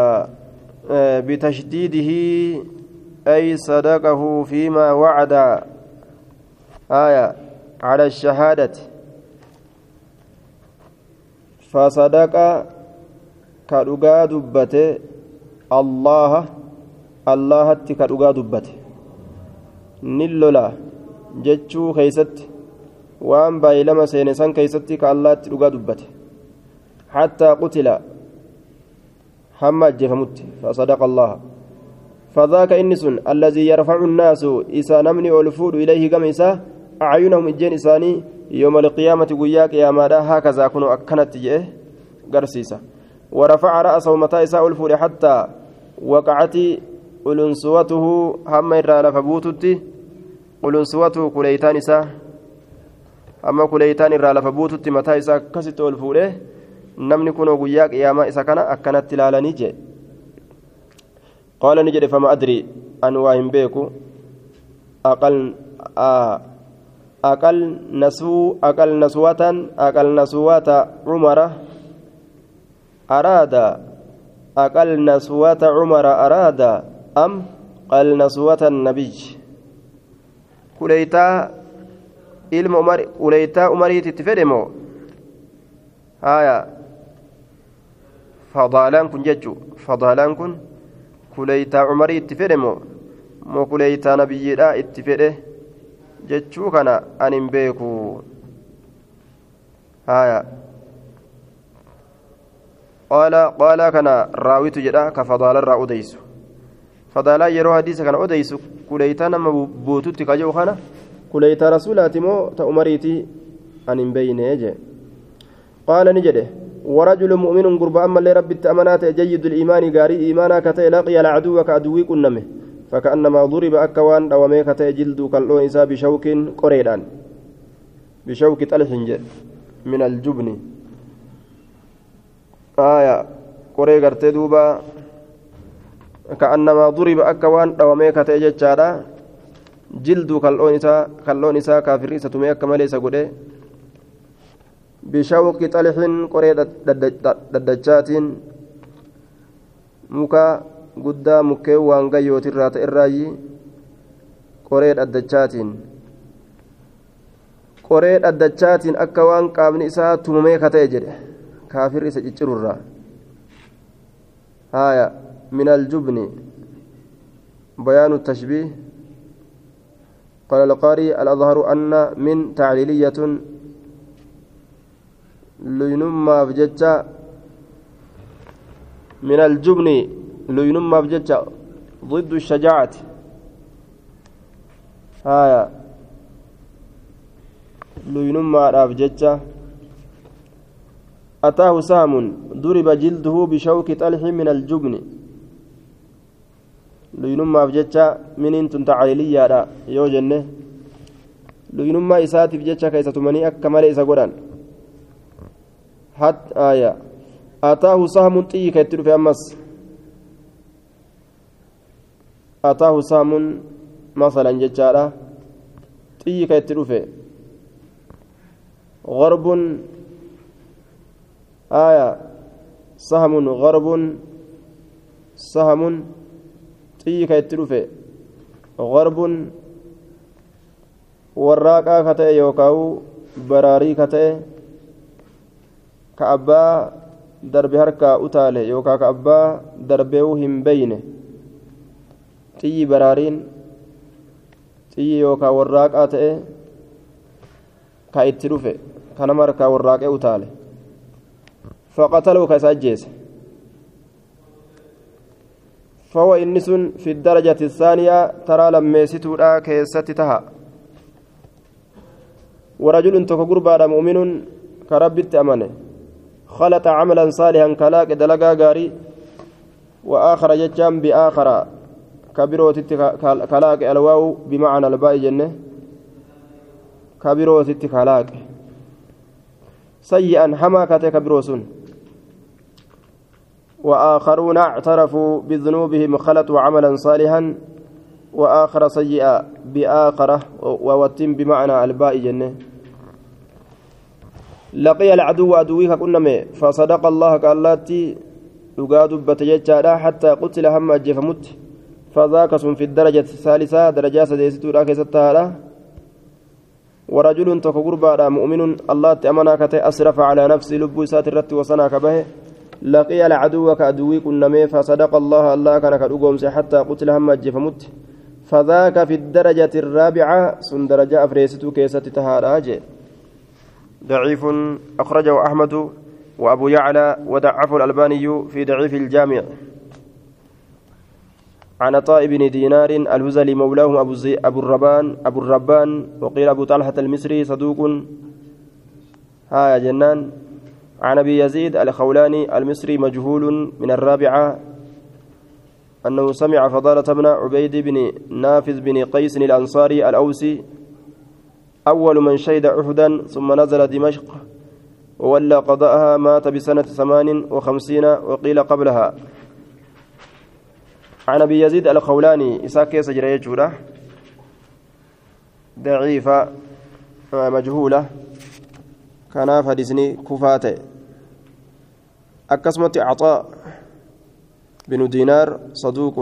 بتشديده أي صدقه فيما وعد آية على الشهادة فصدق كرقا دبته الله الله كرقا دبته نلولا جتشو خيست وان بايلما سينسان كيست كالله كرقا دبته حتى قتل حمد جفمت فصدق الله فذاك إنس الذي يرفع الناس إسا نمني والفود إليه قم إسا أعينهم إجين إساني يوم القيامة قياك يا مادا هكذا كنوا أكنت جئه قرسيسا ورفع رأسه متى إسا الفود حتى وقعت ألنسوته هم إرى لفبوتت ألنسوته كليتان إسا أما كليتان إرى لفبوتت متى إسا كست الفود نمني كنوا قياك يا ما إسا كان أكنت لالني جئ قال نجري فما أدري أن واهم بيكو أقل آه أقل نسو أقل نسوة أقل نسوة عمر أراد أقل نسوة عمر أراد أم قل نسوة النبي كليتا علم عمر كليتا عمري تتفرمو هايا فضالان كن ججو فضالان كن kuleytaa umarii itti fedhe moo moo kuleytaa nabiyyiidhaa itti fedhe jechuu kana ani hin beeku haya qaala qaala kana raawitu jedha ka fadaalarraa odeysu fadaalaa yeroo hadiisa kana odeysu kuleytaa nama buututti ka jedhu kana kuleytaa rasuulaati moo ta umariiti ani hin beeyne jee qaala ni jedhe ورجل مؤمن قرب أما اللي رب التأمنات جيد الإيمان قاري إيمانا كتئ لقي العدو كأدوي كنمه فكأنما ضرب أكوان أو ميكة جلد كاللون إسا بشوك قريدان بشوك تلحنج من الجبن آية قري قرتي دوبا كأنما ضرب أكوان أو ميكة جتشارا جلد كاللون إسا كاللون إسا كافر إسا تميك مليس قري بشوق طلح قري ددجات مكا قدا مكي وانغيوت الرات الراي قري ددجات قري ددجات اكوان قابن اسا تممي كتاجر كافر اسا جچرورا هايا من الجبن بيان التشبيه قال القاري الأظهر أن من تعليلية لينما بجتة من الجبن لينما بجتة ضد الشجاعة هايا لينما بجتة أتاه سهم ضرب جلده بشوك طلح من الجبن لينما بجتة من انتم تعليلية يو جنة لينما إساتي بجتة كيسة مني أكمل إسا قران حتى آية أتاه سهم طي كيتر في أمس أتاه سهم مثلا ججارة طي كيتر في غرب آية سهم غرب سهم طي كيتر في غرب warraaqaa ka ta'e yookaan baraarii ka ta'e ka abbaa darbe harkaa utaale yookaan ka abbaa darbeewu hin beeyne xiyyi baraariin xiyyi yookaan warraaqaa ta'e ka itti dhufe ka nama harkaa warraaqee utaale faqataluu ka isa ajjeese فهو إنس في الدرجة الثانية ترى لما ستودا كيستتها ورجل تكبر بعد مؤمن كرب التأمنه خلط عملا صالحا كلاك دلقا غاري وآخر ججام بآخر كبيروت كلاك الواو بمعنى الباء جنة كبيروت كلاك سيئا حماكة كبيروسون وآخرون اعترفوا بذنوبهم خلطوا عملا صالحا وآخر سيئا بآخرة ووتم بمعنى الباء جنة لقي العدو عدويك كنمي فصدق الله قالتي لقاد بتججارا حتى قتل هم جفمت فذاك في الدرجة الثالثة درجة سديستو راكستها ورجل تكبر بعد مؤمن الله تأمنك أسرف على نفس لب ساترت وصناك به لقي العدو كعدوي كنمي فصدق الله الله كان كدوغوم حتى قتل هم جفمت فذاك في الدرجة الرابعة سن درجة أفريستو كيست تهاراج ضعيف أخرجه أحمد وأبو يعلى وضعفه الألباني في ضعيف الجامع عن عطاء بن دينار الهزلي مولاهم أبو, زي أبو الربان أبو الربان وقيل أبو طلحة المصري صدوق ها يا جنان عن أبي يزيد الخولاني المصري مجهول من الرابعة أنه سمع فضالة بن عبيد بن نافذ بن قيس الأنصاري الأوسي أول من شهد أحدا ثم نزل دمشق وولى قضاءها مات بسنة ثمان وخمسين وقيل قبلها عن أبي يزيد الخولاني إساك سجري جورة ضعيفة مجهولة كان فدسني كفاته أكسمت عطاء بن دينار صدوق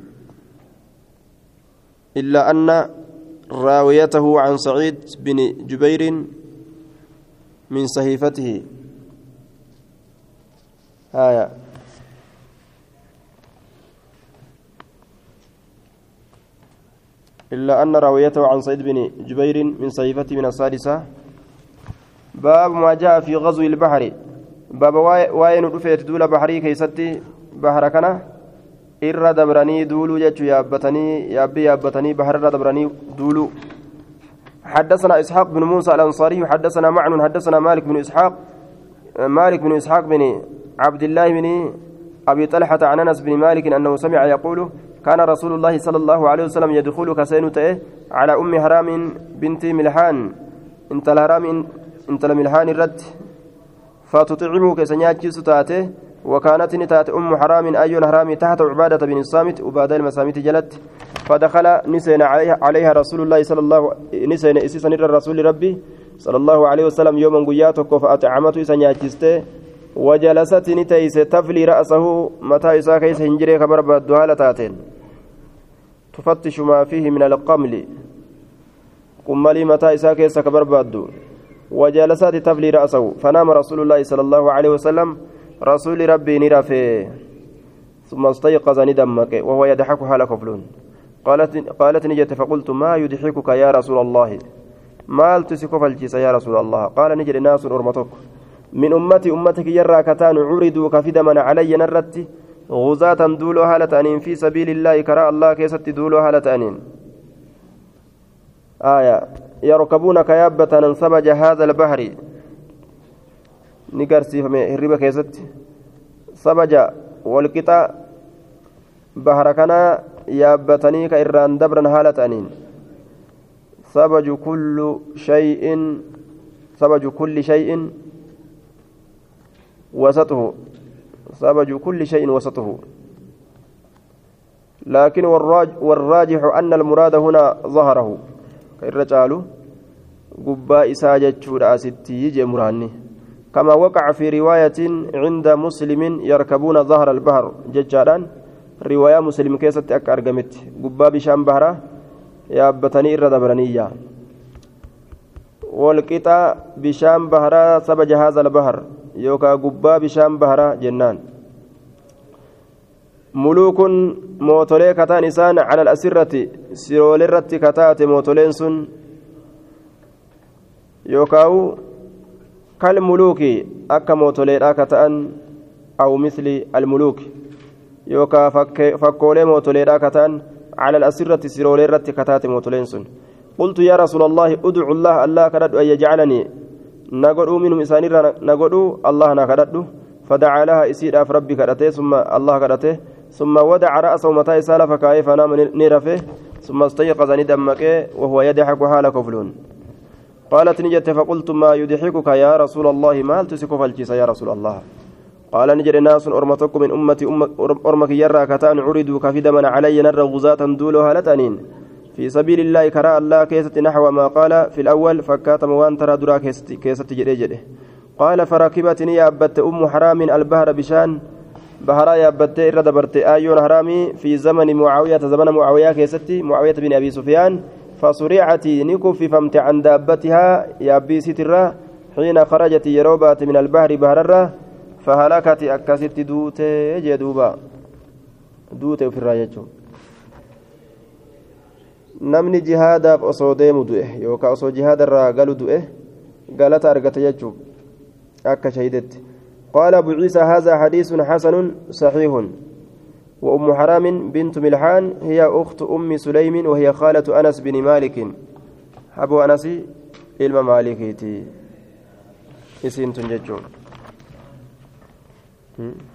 إلا أن راويته عن سعيد بن جبير من صحيفته هايا إلا أن راويته عن سعيد بن جبير من صحيفته من السادسة باب ما جاء في غزو البحر باب واين رفيت دول بحري كيستي بحر كنا irra dabranii duuluu jechuu yaabbatanii yaabbii yaabbatanii bahararra dabranii duuluu حدثنا إسحاق بن موسى الأنصاري حدثنا معن حدثنا مالك بن إسحاق مالك بن إسحاق بن عبد الله بن أبي طلحة عن أنس بن مالك أنه سمع يقول كان رسول الله صلى الله عليه وسلم يدخل كسينته على أم هرام بنت ملحان انت الهرام انت الملحان الرد فتطعمه كسنياتي ستاته وكانت نتات أم حرام أي الحرام تحت عبادة بن الصامت عبادة المسامت جلت فدخل نسين عليها, عليها رسول الله صلى الله نسين إسيسا الرسول ربي صلى الله عليه وسلم يوما قياتك فأطعمته سنياتيسته وجلست نتيس تفلي رأسه متى إسا كيس هنجري خبر بالدهالة تاتين تفتش ما فيه من القمل قملي متى إسا كيس خبر بالدو وجلست تفلي رأسه فنام رسول الله صلى الله عليه وسلم رسول ربي نرفه ثم استيقظ ندمك وهو يضحك حال كفلون قالت قالت نجت فقلت ما يضحكك يا رسول الله ما التسك فالجيس يا رسول الله قال نجد ناس أرمتك من أمتي أمتك يرى كتان عردوا كفد من علي نرت غزاة دولوا هالة أنين في سبيل الله كراء الله كيست دولوا هالة أنين آية يركبون كيابة انسبج هذا البحر نقرسيفمي هربا كيست سبجا والقطا بحر كنا يابتني كإران دبرا هالة أنين سبج كل شيء سبج كل شيء وسطه سبج كل شيء وسطه لكن والراج والراجح أن المراد هنا ظهره الرجال قبا إساجة شورا ستي جمراني كما وقع في رواية عند مسلم يركبون ظهر البحر ججاران رواية مسلم كيست أك أرقمت قبا بشام بحرة يا بتني الردبرانية والقطع بشام بحرة سبج هذا البحر يوكا قبا بشام بحرة جنان ملوك موتولي كتان إسان على الأسرة سيرول الرت كتات موتولين سن يوكاو كالملوك أكا موتولي كتان أو مثل الملوك يوكا فك فكولي موتولي كتان على الأسرة سيرول الرت كتات موتولين سن قلت يا رسول الله ادعو الله الله كرد أن يجعلني نقول منهم إسان نقول الله نكرد فدعا لها إسير أف ربي كرته ثم الله كرته ثم ودع رأسه متى سال فكاي فنام نرفه ثم استيقظ ندمك وهو يضحك حال كفلون قالت نجت فقلت ما يضحكك يا رسول الله ما هل تسكف الجيس يا رسول الله قال نجر ناس أرمتكم من أمتي أرمك يرى كتان عردوا كفدما علي نر غزاة دولها لتنين في سبيل الله كراء الله كيست نحو ما قال في الأول فكاتم وان ترى درا كيست جريجده قال فركبتني يا أبت أم حرام البهر بشان بهرا يا أبت إرد برت آيون حرامي في زمن معاوية زمن معاوية كيستي معاوية بن أبي سفيان فصريعتي نكف فمت عن دابتها يا أبي سترة حين خرجت يروبات من البحر بهررة فهلكت أكست دوت جدوبا دوت في الراية namni jihaadaaf osoo deemu du'e yookaan osoo jihaada irraa galu du'e galata argata jechuun akka shahidetti qaala abu ciisa haadha hadiisun xasanun saxiihun وأم حرام بنت ملحان هي أخت أم سليم وهي خالة أنس بن مالك أبو أنس إلما مالكيتي إسين تنججون